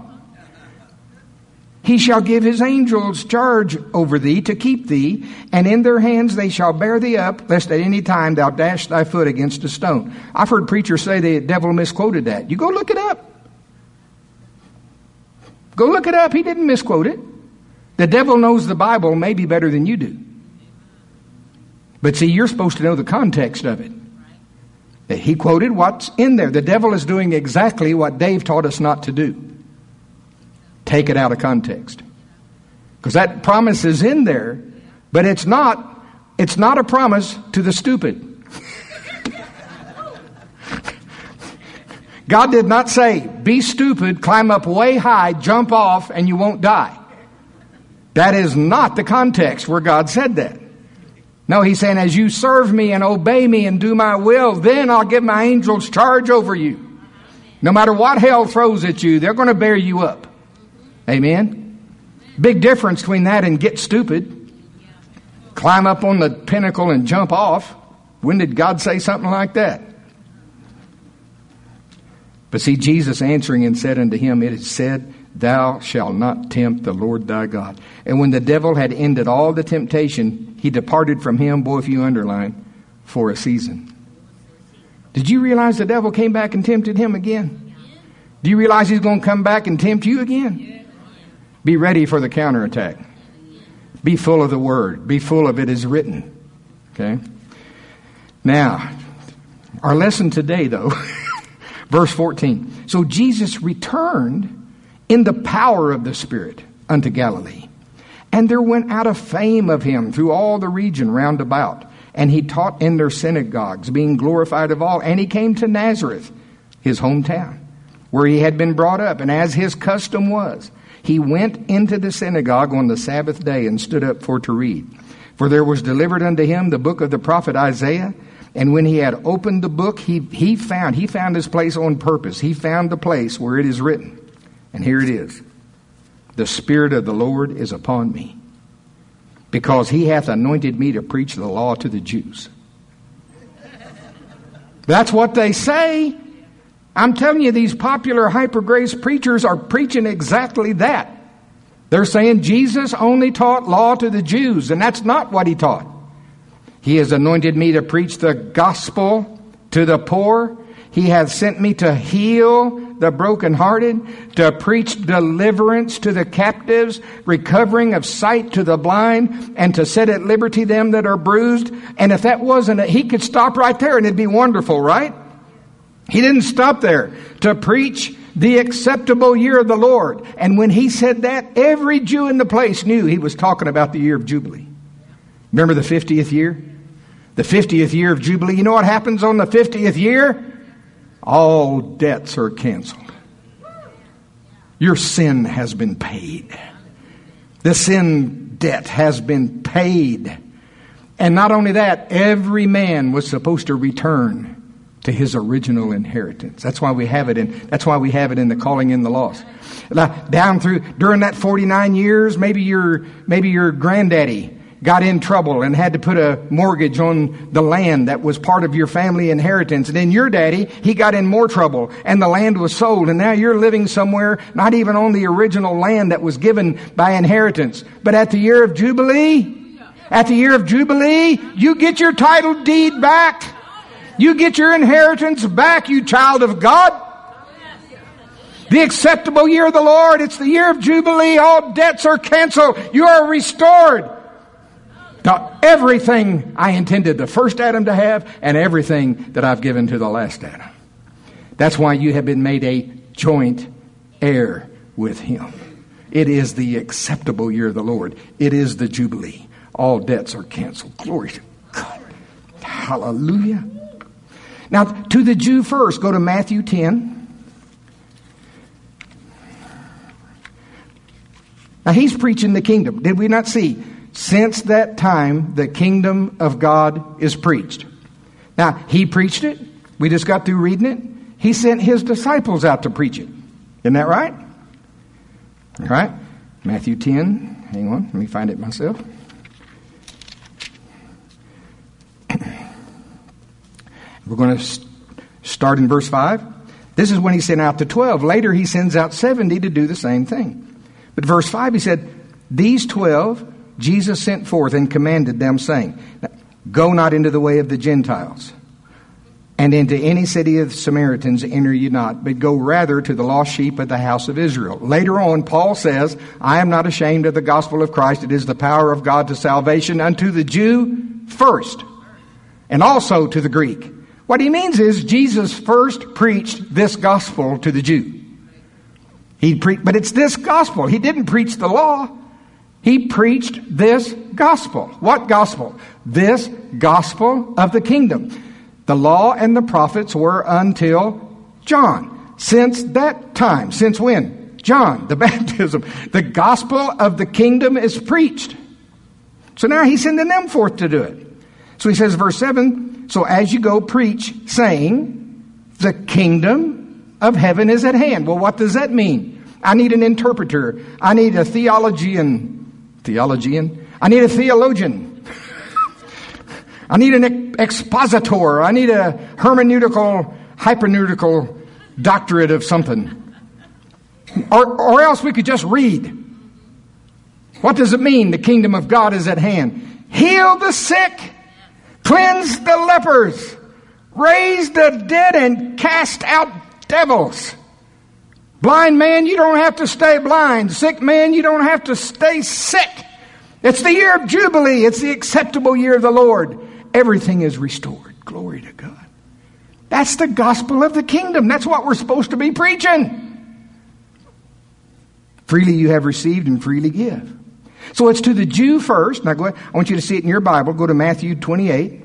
He shall give his angels charge over thee to keep thee, and in their hands they shall bear thee up, lest at any time thou dash thy foot against a stone. I've heard preachers say the devil misquoted that. You go look it up. Go look it up. He didn't misquote it. The devil knows the Bible maybe better than you do. But see, you're supposed to know the context of it. That he quoted what's in there. The devil is doing exactly what Dave taught us not to do. Take it out of context. Because that promise is in there, but it's not, it's not a promise to the stupid. God did not say, be stupid, climb up way high, jump off, and you won't die. That is not the context where God said that. No, he's saying, as you serve me and obey me and do my will, then I'll give my angels charge over you. No matter what hell throws at you, they're going to bear you up. Amen? Big difference between that and get stupid. Climb up on the pinnacle and jump off. When did God say something like that? But see, Jesus answering and said unto him, it is said, thou shalt not tempt the Lord thy God. And when the devil had ended all the temptation, he departed from him, boy, if you underline, for a season. Did you realize the devil came back and tempted him again? Do you realize he's going to come back and tempt you again? Be ready for the counterattack. Be full of the word. Be full of it as written. Okay? Now, our lesson today, though, verse fourteen. So Jesus returned in the power of the Spirit unto Galilee. And there went out a fame of him through all the region round about. And he taught in their synagogues, being glorified of all. And he came to Nazareth, his hometown, where he had been brought up. And as his custom was, he went into the synagogue on the Sabbath day and stood up for to read. For there was delivered unto him the book of the prophet Isaiah. And when he had opened the book, he, he found, he found his place on purpose. He found the place where it is written. And here it is. The Spirit of the Lord is upon me, because he hath anointed me to preach the law to the Jews. That's what they say. I'm telling you, these popular hyper-grace preachers are preaching exactly that. They're saying Jesus only taught law to the Jews, and that's not what he taught. He has anointed me to preach the gospel to the poor. He hath sent me to heal the brokenhearted, to preach deliverance to the captives, recovering of sight to the blind, and to set at liberty them that are bruised. And if that wasn't it, he could stop right there and it'd be wonderful, right? He didn't stop there. To preach the acceptable year of the Lord. And when he said that, every Jew in the place knew he was talking about the year of Jubilee. Remember the fiftieth year? The fiftieth year of Jubilee. You know what happens on the fiftieth year? All debts are canceled. Your sin has been paid. The sin debt has been paid. And not only that, every man was supposed to return to his original inheritance. That's why we have it in, that's why we have it in the calling in the lost. Down through, during that forty-nine years, maybe your, maybe your granddaddy got in trouble and had to put a mortgage on the land that was part of your family inheritance. And then your daddy, he got in more trouble and the land was sold. And now you're living somewhere, not even on the original land that was given by inheritance. But at the year of Jubilee, at the year of Jubilee, you get your title deed back. You get your inheritance back, you child of God. The acceptable year of the Lord. It's the year of Jubilee. All debts are canceled. You are restored. Now, everything I intended the first Adam to have and everything that I've given to the last Adam. That's why you have been made a joint heir with him. It is the acceptable year of the Lord. It is the Jubilee. All debts are canceled. Glory to God. Hallelujah. Now, to the Jew first, go to Matthew ten. Now, he's preaching the kingdom. Did we not see? Since that time, the kingdom of God is preached. Now, he preached it. We just got through reading it. He sent his disciples out to preach it. Isn't that right? All right. Matthew ten. Hang on. Let me find it myself. We're going to start in verse five. This is when he sent out the twelve. Later, he sends out seventy to do the same thing. But verse five, he said, these twelve Jesus sent forth and commanded them, saying, go not into the way of the Gentiles, and into any city of the Samaritans enter ye not, but go rather to the lost sheep of the house of Israel. Later on, Paul says, I am not ashamed of the gospel of Christ. It is the power of God to salvation unto the Jew first, and also to the Greek. What he means is Jesus first preached this gospel to the Jew. He pre- but it's this gospel. He didn't preach the law. He preached this gospel. What gospel? This gospel of the kingdom. The law and the prophets were until John. Since that time, since when? John, the baptism. The gospel of the kingdom is preached. So now he's sending them forth to do it. So he says, verse seven, so as you go, preach, saying, the kingdom of heaven is at hand. Well, what does that mean? I need an interpreter. I need a theologian. Theologian? I need a theologian. I need an expositor. I need a hermeneutical, hyperneutical doctorate of something. Or, or else we could just read. What does it mean? The kingdom of God is at hand. Heal the sick. Cleanse the lepers. Raise the dead and cast out devils. Blind man, you don't have to stay blind. Sick man, you don't have to stay sick. It's the year of Jubilee. It's the acceptable year of the Lord. Everything is restored. Glory to God. That's the gospel of the kingdom. That's what we're supposed to be preaching. Freely you have received and freely give. So it's to the Jew first. Now go ahead. I want you to see it in your Bible. Go to Matthew twenty-eight.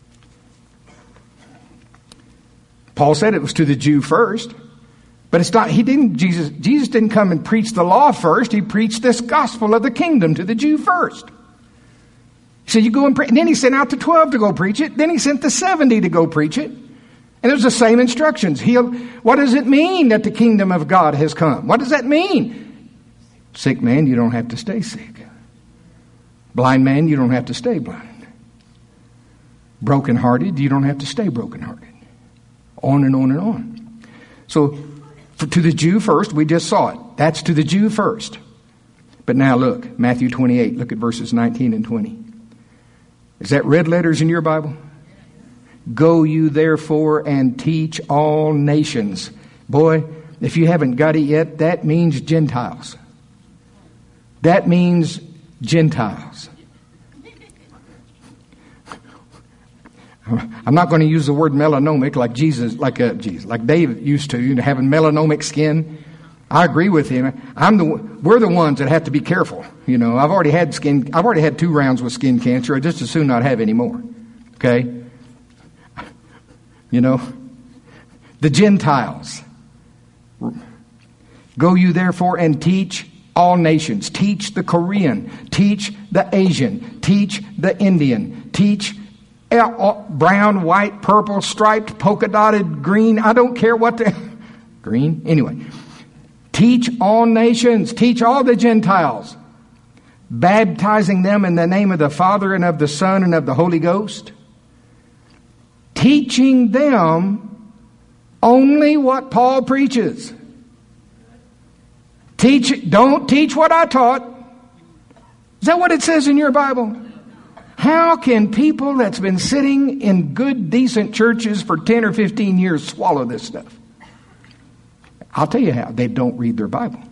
Paul said it was to the Jew first. But it's not, he didn't, Jesus, Jesus didn't come and preach the law first. He preached this gospel of the kingdom to the Jew first. He said, you go and preach. And then he sent out the twelve to go preach it. Then he sent the seventy to go preach it. And it was the same instructions. He'll, what does it mean that the kingdom of God has come? What does that mean? Sick man, you don't have to stay sick. Blind man, you don't have to stay blind. Brokenhearted, you don't have to stay brokenhearted. On and on and on. So, for, to the Jew first, we just saw it. That's to the Jew first. But now look, Matthew twenty-eight, look at verses nineteen and twenty. Is that red letters in your Bible? Go you therefore and teach all nations. Boy, if you haven't got it yet, that means Gentiles. That means Gentiles. I'm not going to use the word melanomic like Jesus, like uh, Jesus, like David used to, you know, having melanomic skin. I agree with him. I'm the we're the ones that have to be careful. You know, I've already had skin. I've already had two rounds with skin cancer. I just as soon not have any more. Okay. You know, the Gentiles. Go you therefore and teach all nations. Teach the Korean. Teach the Asian. Teach the Indian. Teach brown, white, purple, striped, polka dotted, green. I don't care what the green. Anyway, teach all nations. Teach all the Gentiles, baptizing them in the name of the Father and of the Son and of the Holy Ghost, teaching them only what Paul preaches. Teach. Don't teach what I taught. Is that what it says in your Bible? How can people that's been sitting in good, decent churches for ten or fifteen years swallow this stuff? I'll tell you how. They don't read their Bible.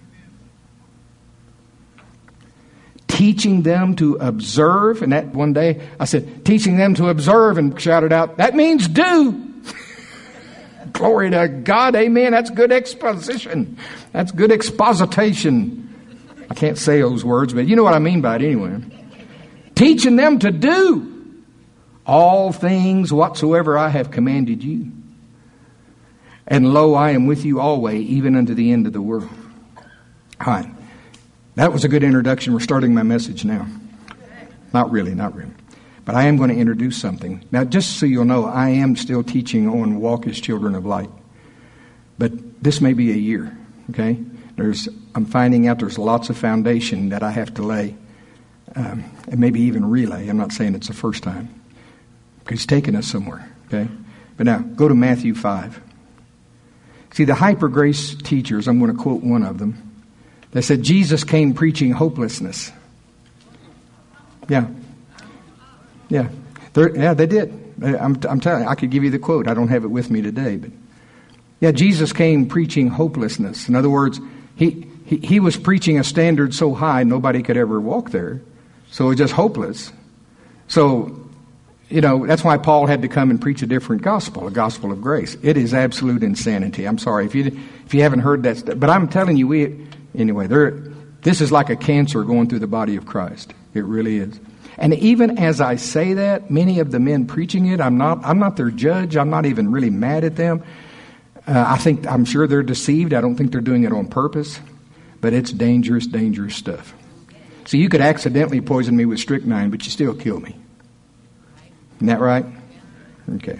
Teaching them to observe, and that one day I said, teaching them to observe, and shouted out, that means do. Glory to God, amen. That's good exposition. That's good expositation. I can't say those words, but you know what I mean by it anyway. Teaching them to do all things whatsoever I have commanded you. And lo, I am with you always, even unto the end of the world. All right. That was a good introduction. We're starting my message now. Not really, not really. But I am going to introduce something. Now, just so you'll know, I am still teaching on walk as children of light. But this may be a year, okay? There's, I'm finding out there's lots of foundation that I have to lay. Um, and maybe even relay. I'm not saying it's the first time. Because he's taking us somewhere. Okay? But now, go to Matthew five. See, the hyper grace teachers, I'm going to quote one of them. They said, Jesus came preaching hopelessness. Yeah. Yeah. They're, yeah, they did. I'm, I'm telling you, I could give you the quote. I don't have it with me today. But yeah, Jesus came preaching hopelessness. In other words, he, he, he was preaching a standard so high nobody could ever walk there. So it's just hopeless. So, you know, that's why Paul had to come and preach a different gospel, a gospel of grace. It is absolute insanity. I'm sorry if you if you haven't heard that stuff. But I'm telling you, we anyway, there. This is like a cancer going through the body of Christ. It really is. And even as I say that, many of the men preaching it, I'm not I'm not their judge. I'm not even really mad at them. Uh, I think I'm sure they're deceived. I don't think they're doing it on purpose. But it's dangerous, dangerous stuff. See, you could accidentally poison me with strychnine, but you still kill me. Isn't that right? Okay.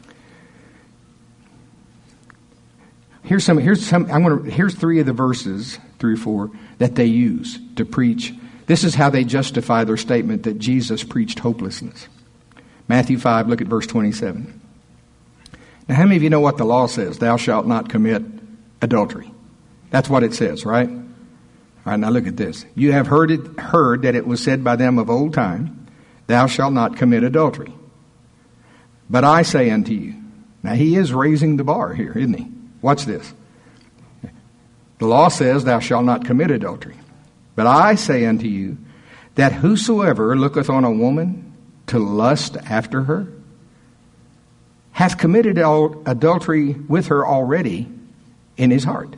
Here's some. Here's some. I'm going to. Here's three of the verses, three or four, that they use to preach. This is how they justify their statement that Jesus preached hopelessness. Matthew five. Look at verse twenty-seven. Now, how many of you know what the law says? Thou shalt not commit adultery. That's what it says, right? All right, now look at this. You have heard it, heard that it was said by them of old time, thou shalt not commit adultery. But I say unto you, now he is raising the bar here, isn't he? Watch this. The law says, thou shalt not commit adultery. But I say unto you, that whosoever looketh on a woman to lust after her, hath committed adultery with her already in his heart.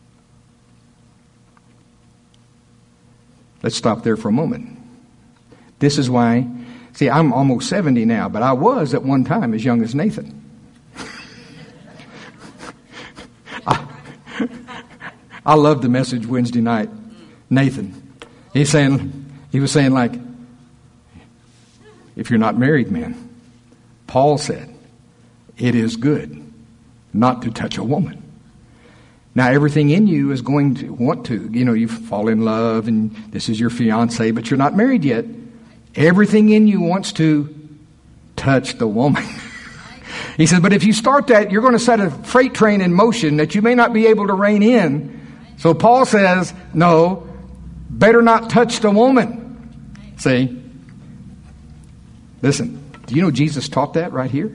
Let's stop there for a moment. This is why, see, I'm almost seventy now, but I was at one time as young as Nathan. I, I love the message Wednesday night. Nathan, he's saying, he was saying like, if you're not married, man, Paul said, it is good not to touch a woman. Now, everything in you is going to want to. You know, you fall in love and this is your fiance, but you're not married yet. Everything in you wants to touch the woman. He said, but if you start that, you're going to set a freight train in motion that you may not be able to rein in. So Paul says, no, better not touch the woman. See? Listen, do you know Jesus taught that right here?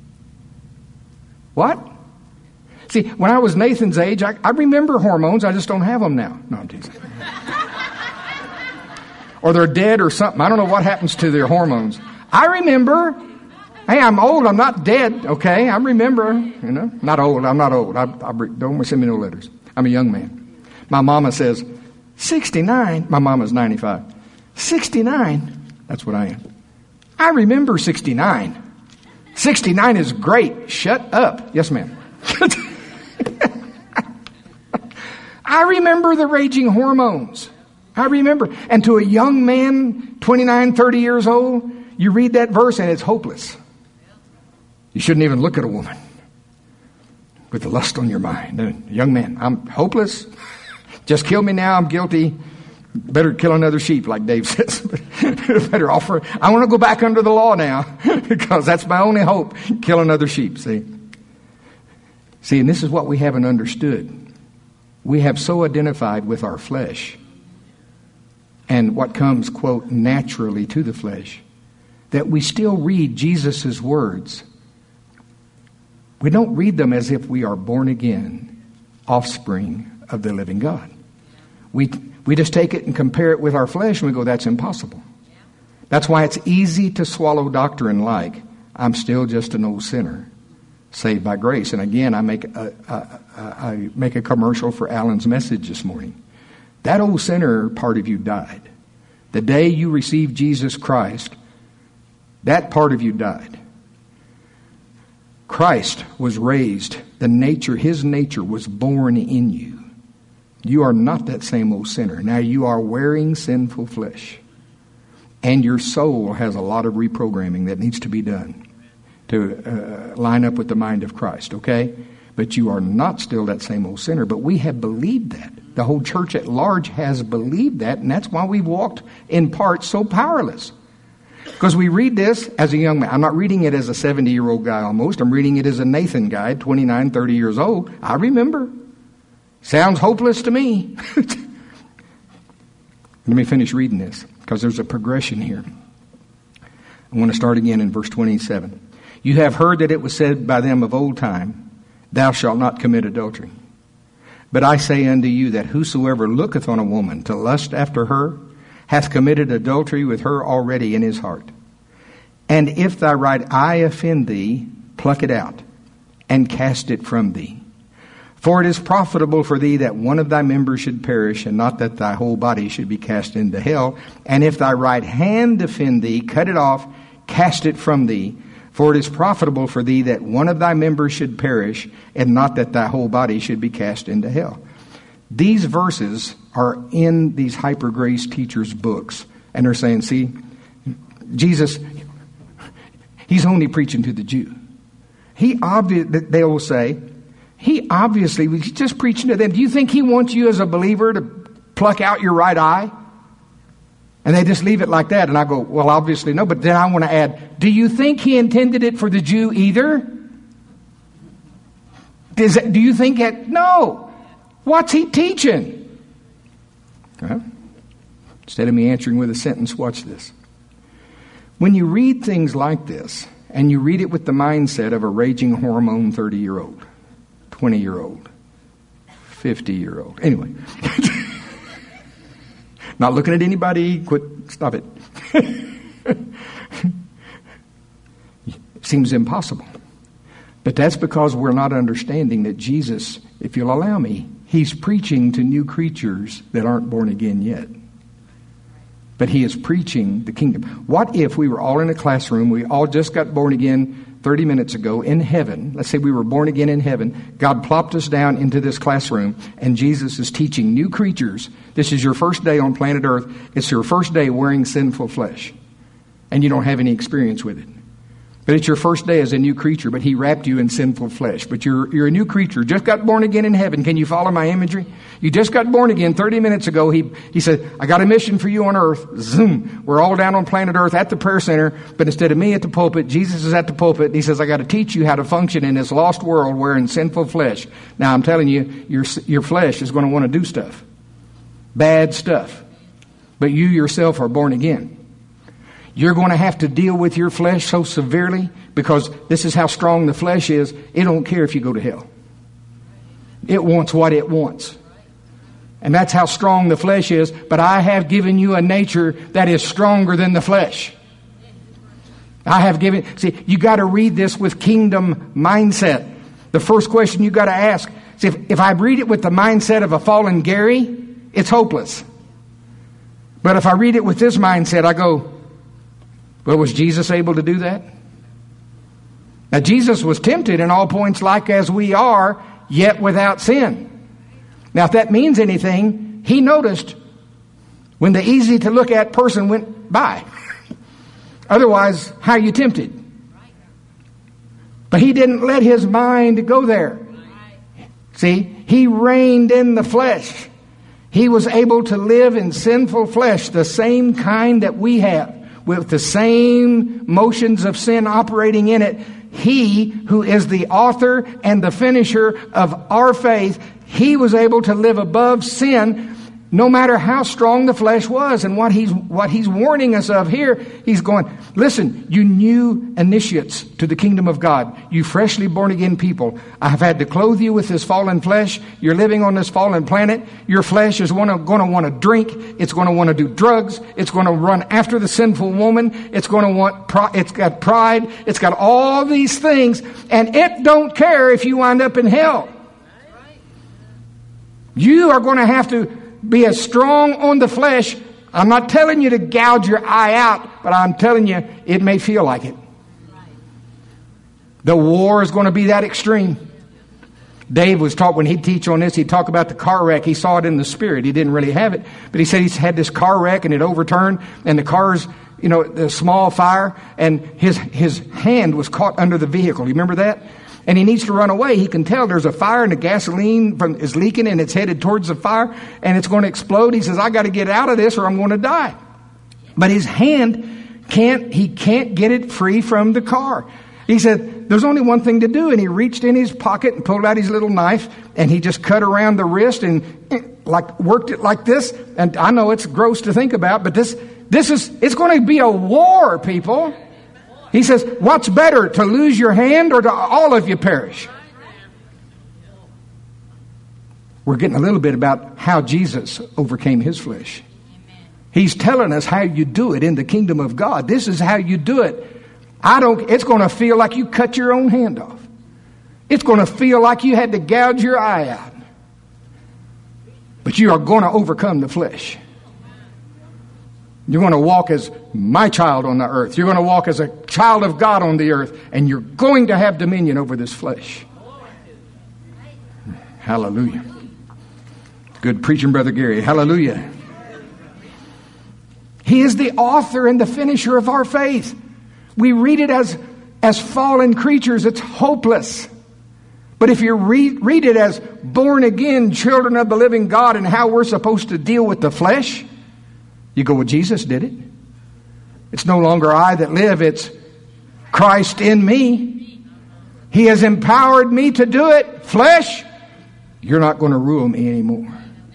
What? See, when I was Nathan's age, I, I remember hormones. I just don't have them now. No, I'm teasing. Or they're dead or something. I don't know what happens to their hormones. I remember. Hey, I'm old. I'm not dead. Okay, I remember. You know, not old. I'm not old. I, I don't send me no letters. I'm a young man. My mama says, sixty-nine. My mama's ninety-five. sixty-nine. That's what I am. I remember sixty-nine. sixty-nine is great. Shut up. Yes, ma'am. I remember the raging hormones. I remember. And to a young man, twenty-nine, thirty years old, you read that verse and it's hopeless. You shouldn't even look at a woman with the lust on your mind. A young man, I'm hopeless. Just kill me now. I'm guilty. Better kill another sheep, like Dave says. Better offer. I want to go back under the law now because that's my only hope. Kill another sheep, see? See, and this is what we haven't understood. We have so identified with our flesh and what comes, quote, naturally to the flesh, that we still read Jesus' words. We don't read them as if we are born again, offspring of the living God. We we just take it and compare it with our flesh and we go, that's impossible. That's why it's easy to swallow doctrine like, I'm still just an old sinner, saved by grace. And again, I make a, a, a, I make a commercial for Alan's message this morning. That old sinner part of you died. The day you received Jesus Christ, that part of you died. Christ was raised. The nature, his nature was born in you. You are not that same old sinner. Now you are wearing sinful flesh. And your soul has a lot of reprogramming that needs to be done to uh, line up with the mind of Christ, okay? But you are not still that same old sinner. But we have believed that. The whole church at large has believed that, and that's why we've walked in part so powerless. Because we read this as a young man. I'm not reading it as a seventy-year-old guy almost. I'm reading it as a Nathan guy, twenty-nine, thirty years old. I remember. Sounds hopeless to me. Let me finish reading this, because there's a progression here. I want to start again in verse twenty-seven. You have heard that it was said by them of old time, thou shalt not commit adultery. But I say unto you that whosoever looketh on a woman to lust after her hath committed adultery with her already in his heart. And if thy right eye offend thee, pluck it out, and cast it from thee. For it is profitable for thee that one of thy members should perish, and not that thy whole body should be cast into hell. And if thy right hand offend thee, cut it off, cast it from thee. For it is profitable for thee that one of thy members should perish, and not that thy whole body should be cast into hell. These verses are in these hyper grace teachers' books. And they're saying, see, Jesus, he's only preaching to the Jew. He obviously, they will say, he obviously was just preaching to them. Do you think he wants you as a believer to pluck out your right eye? And they just leave it like that. And I go, well, obviously no. But then I want to add, do you think he intended it for the Jew either? Does that, do you think that? No. What's he teaching? Well, instead of me answering with a sentence, watch this. When you read things like this, and you read it with the mindset of a raging hormone thirty-year-old, twenty-year-old, fifty-year-old. Anyway. Not looking at anybody. Quit. Stop it. Seems impossible. But that's because we're not understanding that Jesus, if you'll allow me, he's preaching to new creatures that aren't born again yet. But he is preaching the kingdom. What if we were all in a classroom, we all just got born again thirty minutes ago in heaven. Let's say we were born again in heaven. God plopped us down into this classroom, and Jesus is teaching new creatures. This is your first day on planet Earth. It's your first day wearing sinful flesh, and you don't have any experience with it. But it's your first day as a new creature, but he wrapped you in sinful flesh. But you're you're a new creature, just got born again in heaven. Can you follow my imagery? You just got born again thirty minutes ago. He he said, I got a mission for you on earth. Zoom. We're all down on planet Earth at the prayer center, but instead of me at the pulpit, Jesus is at the pulpit. And he says, I got to teach you how to function in this lost world wearing sinful flesh. Now, I'm telling you, your your flesh is going to want to do stuff. Bad stuff. But you yourself are born again. You're going to have to deal with your flesh so severely because this is how strong the flesh is. It don't care if you go to hell. It wants what it wants. And that's how strong the flesh is. But I have given you a nature that is stronger than the flesh. I have given... See, you got to read this with kingdom mindset. The first question you got to ask... See, if, if I read it with the mindset of a fallen Gary, it's hopeless. But if I read it with this mindset, I go... Well, was Jesus able to do that? Now, Jesus was tempted in all points like as we are, yet without sin. Now, if that means anything, he noticed when the easy to look at person went by. Otherwise, how are you tempted? But he didn't let his mind go there. See, he reigned in the flesh. He was able to live in sinful flesh, the same kind that we have. With the same motions of sin operating in it, he who is the author and the finisher of our faith, he was able to live above sin no matter how strong the flesh was. And what he's what he's warning us of here, he's going, listen, you new initiates to the kingdom of God, you freshly born again people, I have had to clothe you with this fallen flesh. You're living on this fallen planet. Your flesh is going to want to drink. It's going to want to do drugs. It's going to run after the sinful woman. It's going to want, it's got pride. It's got all these things. And it don't care if you wind up in hell. You are going to have to be as strong on the flesh. I'm not telling you to gouge your eye out, but I'm telling you it may feel like it. The war is going to be that extreme. Dave was taught when he'd teach on this, he'd talk about the car wreck. He saw it in the spirit. He didn't really have it, but he said he's had this car wreck and it overturned and the car's, you know, the small fire and his, his hand was caught under the vehicle. You remember that? And he needs to run away. He can tell there's a fire and the gasoline from, is leaking and it's headed towards the fire and it's going to explode. He says, I got to get out of this or I'm going to die. But his hand can't, he can't get it free from the car. He said, there's only one thing to do. And he reached in his pocket and pulled out his little knife and he just cut around the wrist and like worked it like this. And I know it's gross to think about, but this, this is, it's going to be a war, people. He says, what's better, to lose your hand or to all of you perish? We're getting a little bit about how Jesus overcame his flesh. He's telling us how you do it in the kingdom of God. This is how you do it. I don't, it's going to feel like you cut your own hand off. It's going to feel like you had to gouge your eye out. But you are going to overcome the flesh. You're going to walk as my child on the earth. You're going to walk as a child of God on the earth. And you're going to have dominion over this flesh. Hallelujah. Good preaching, Brother Gary. Hallelujah. He is the author and the finisher of our faith. We read it as, as fallen creatures. It's hopeless. But if you read, read it as born again children of the living God and how we're supposed to deal with the flesh, you go, well, Jesus did it. It's no longer I that live, it's Christ in me. He has empowered me to do it. Flesh, you're not going to rule me anymore.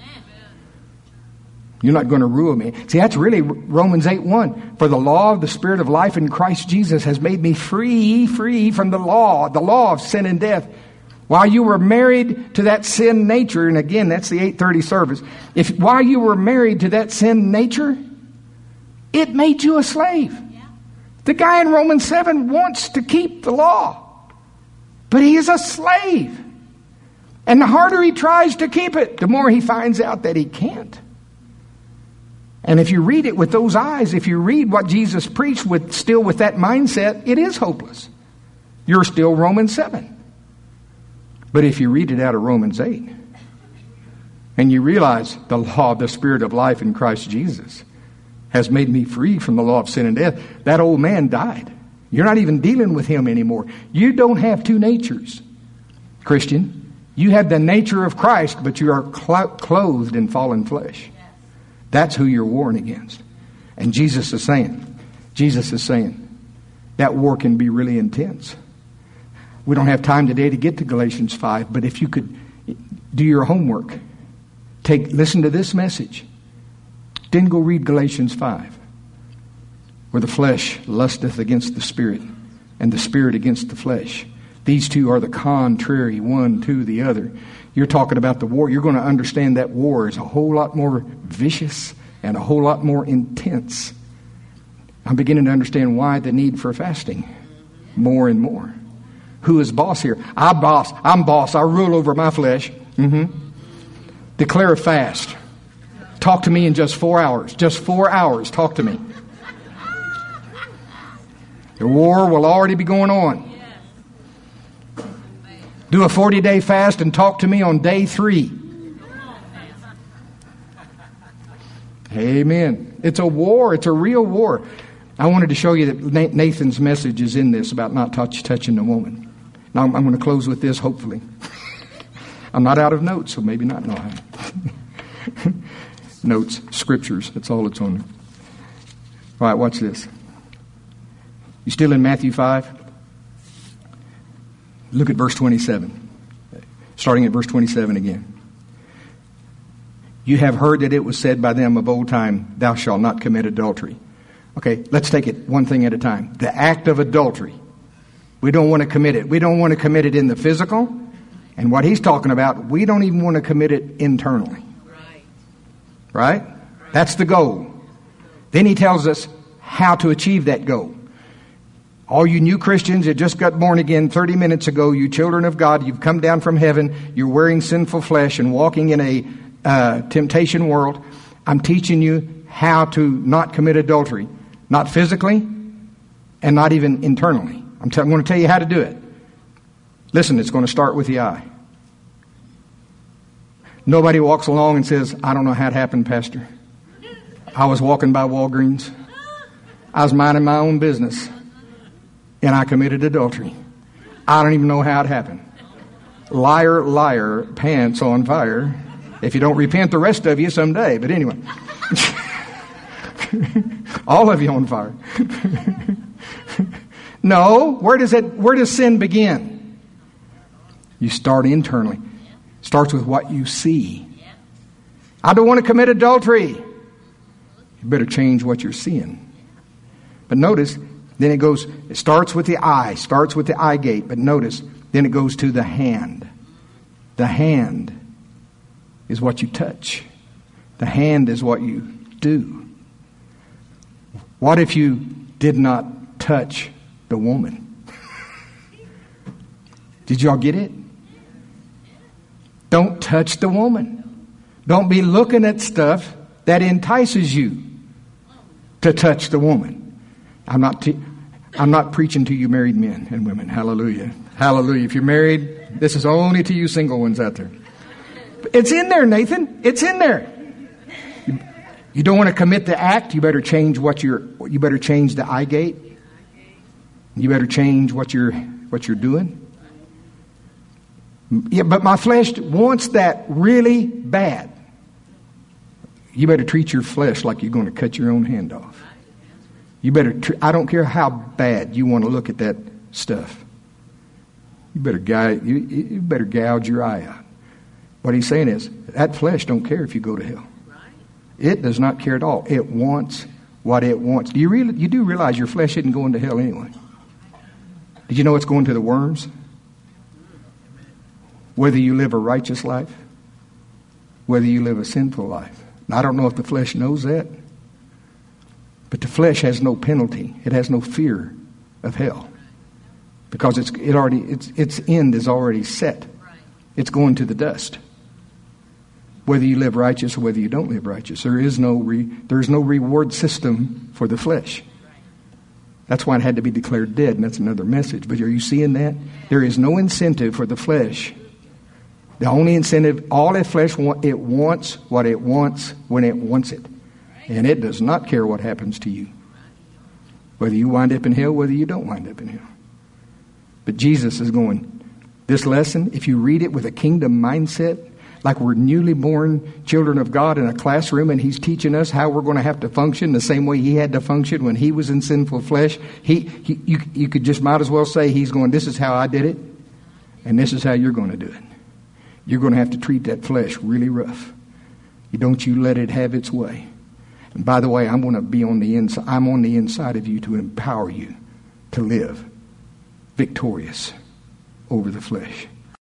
You're not going to rule me. See, that's really Romans eight one. For the law of the Spirit of life in Christ Jesus has made me free, free from the law, the law of sin and death. While you were married to that sin nature, and again, that's the eight thirty service. If while you were married to that sin nature, it made you a slave. Yeah. The guy in Romans seven wants to keep the law, but he is a slave. And the harder he tries to keep it, the more he finds out that he can't. And if you read it with those eyes, if you read what Jesus preached with still with that mindset, it is hopeless. You're still Romans seven. But if you read it out of Romans eight, and you realize the law of the Spirit of life in Christ Jesus has made me free from the law of sin and death, that old man died. You're not even dealing with him anymore. You don't have two natures, Christian. You have the nature of Christ, but you are cl- clothed in fallen flesh. That's who you're warring against. And Jesus is saying, Jesus is saying, that war can be really intense. We don't have time today to get to Galatians five, but if you could do your homework, take listen to this message, then go read Galatians five, where the flesh lusteth against the Spirit, and the Spirit against the flesh. These two are the contrary one to the other. You're talking about the war. You're going to understand that war is a whole lot more vicious and a whole lot more intense. I'm beginning to understand why the need for fasting more and more. Who is boss here? I boss. I'm boss. I rule over my flesh. Mm-hmm. Declare a fast. Talk to me in just four hours. Just four hours. Talk to me. The war will already be going on. Do a forty-day fast and talk to me on day three. Amen. It's a war. It's a real war. I wanted to show you that Nathan's message is in this about not touch, touching a woman. Now I'm going to close with this, hopefully. I'm not out of notes, so maybe not. No, I notes, scriptures. That's all that's on there. All right, watch this. You still in Matthew five? Look at verse twenty-seven. Starting at verse twenty-seven again. You have heard that it was said by them of old time, thou shalt not commit adultery. Okay, let's take it one thing at a time. The act of adultery. We don't want to commit it. We don't want to commit it in the physical. And what he's talking about, we don't even want to commit it internally. Right? Right? That's the goal. Then he tells us how to achieve that goal. All you new Christians that just got born again thirty minutes ago, you children of God, you've come down from heaven, you're wearing sinful flesh and walking in a uh, temptation world. I'm teaching you how to not commit adultery. Not physically and not even internally. I'm, t- I'm going to tell you how to do it. Listen, it's going to start with the eye. Nobody walks along and says, I don't know how it happened, Pastor. I was walking by Walgreens. I was minding my own business. And I committed adultery. I don't even know how it happened. Liar, liar, pants on fire. If you don't repent, the rest of you someday. But anyway. All of you on fire. No, where does it, where does sin begin? You start internally. Starts with what you see. I don't want to commit adultery. You better change what you're seeing. But notice, then it goes, it starts with the eye, starts with the eye gate, but notice, then it goes to the hand. The hand is what you touch. The hand is what you do. What if you did not touch the woman? Did y'all get it? Don't touch the woman. Don't be looking at stuff that entices you to touch the woman. I'm not te- I'm not preaching to you married men and women. Hallelujah. Hallelujah. If you're married, this is only to you single ones out there. It's in there, Nathan. It's in there. You, you don't want to commit the act. You better change what you're. You better change the eye gate. You better change what you're what you're doing. Yeah, but my flesh wants that really bad. You better treat your flesh like you're going to cut your own hand off. You better. Tr- I don't care how bad you want to look at that stuff. You better gouge. You, you better gouge your eye out. What he's saying is that flesh don't care if you go to hell. It does not care at all. It wants what it wants. Do you really? You do realize your flesh isn't going to hell anyway? Did you know it's going to the worms? Whether you live a righteous life, whether you live a sinful life. Now, I don't know if the flesh knows that, but the flesh has no penalty. It has no fear of hell because it's it already its its end is already set. It's going to the dust. Whether you live righteous or whether you don't live righteous, there is no re, there is no reward system for the flesh. That's why it had to be declared dead, and that's another message. But are you seeing that? There is no incentive for the flesh. The only incentive, all that flesh wants, it wants what it wants when it wants it. And it does not care what happens to you. Whether you wind up in hell, whether you don't wind up in hell. But Jesus is going, this lesson, if you read it with a kingdom mindset, like we're newly born children of God in a classroom, and he's teaching us how we're going to have to function the same way he had to function when he was in sinful flesh. He, he you, you could just might as well say he's going, this is how I did it, and this is how you're going to do it. You're going to have to treat that flesh really rough. You don't you let it have its way. And by the way, I'm going to be on the inside. I'm on the inside of you to empower you to live victorious over the flesh.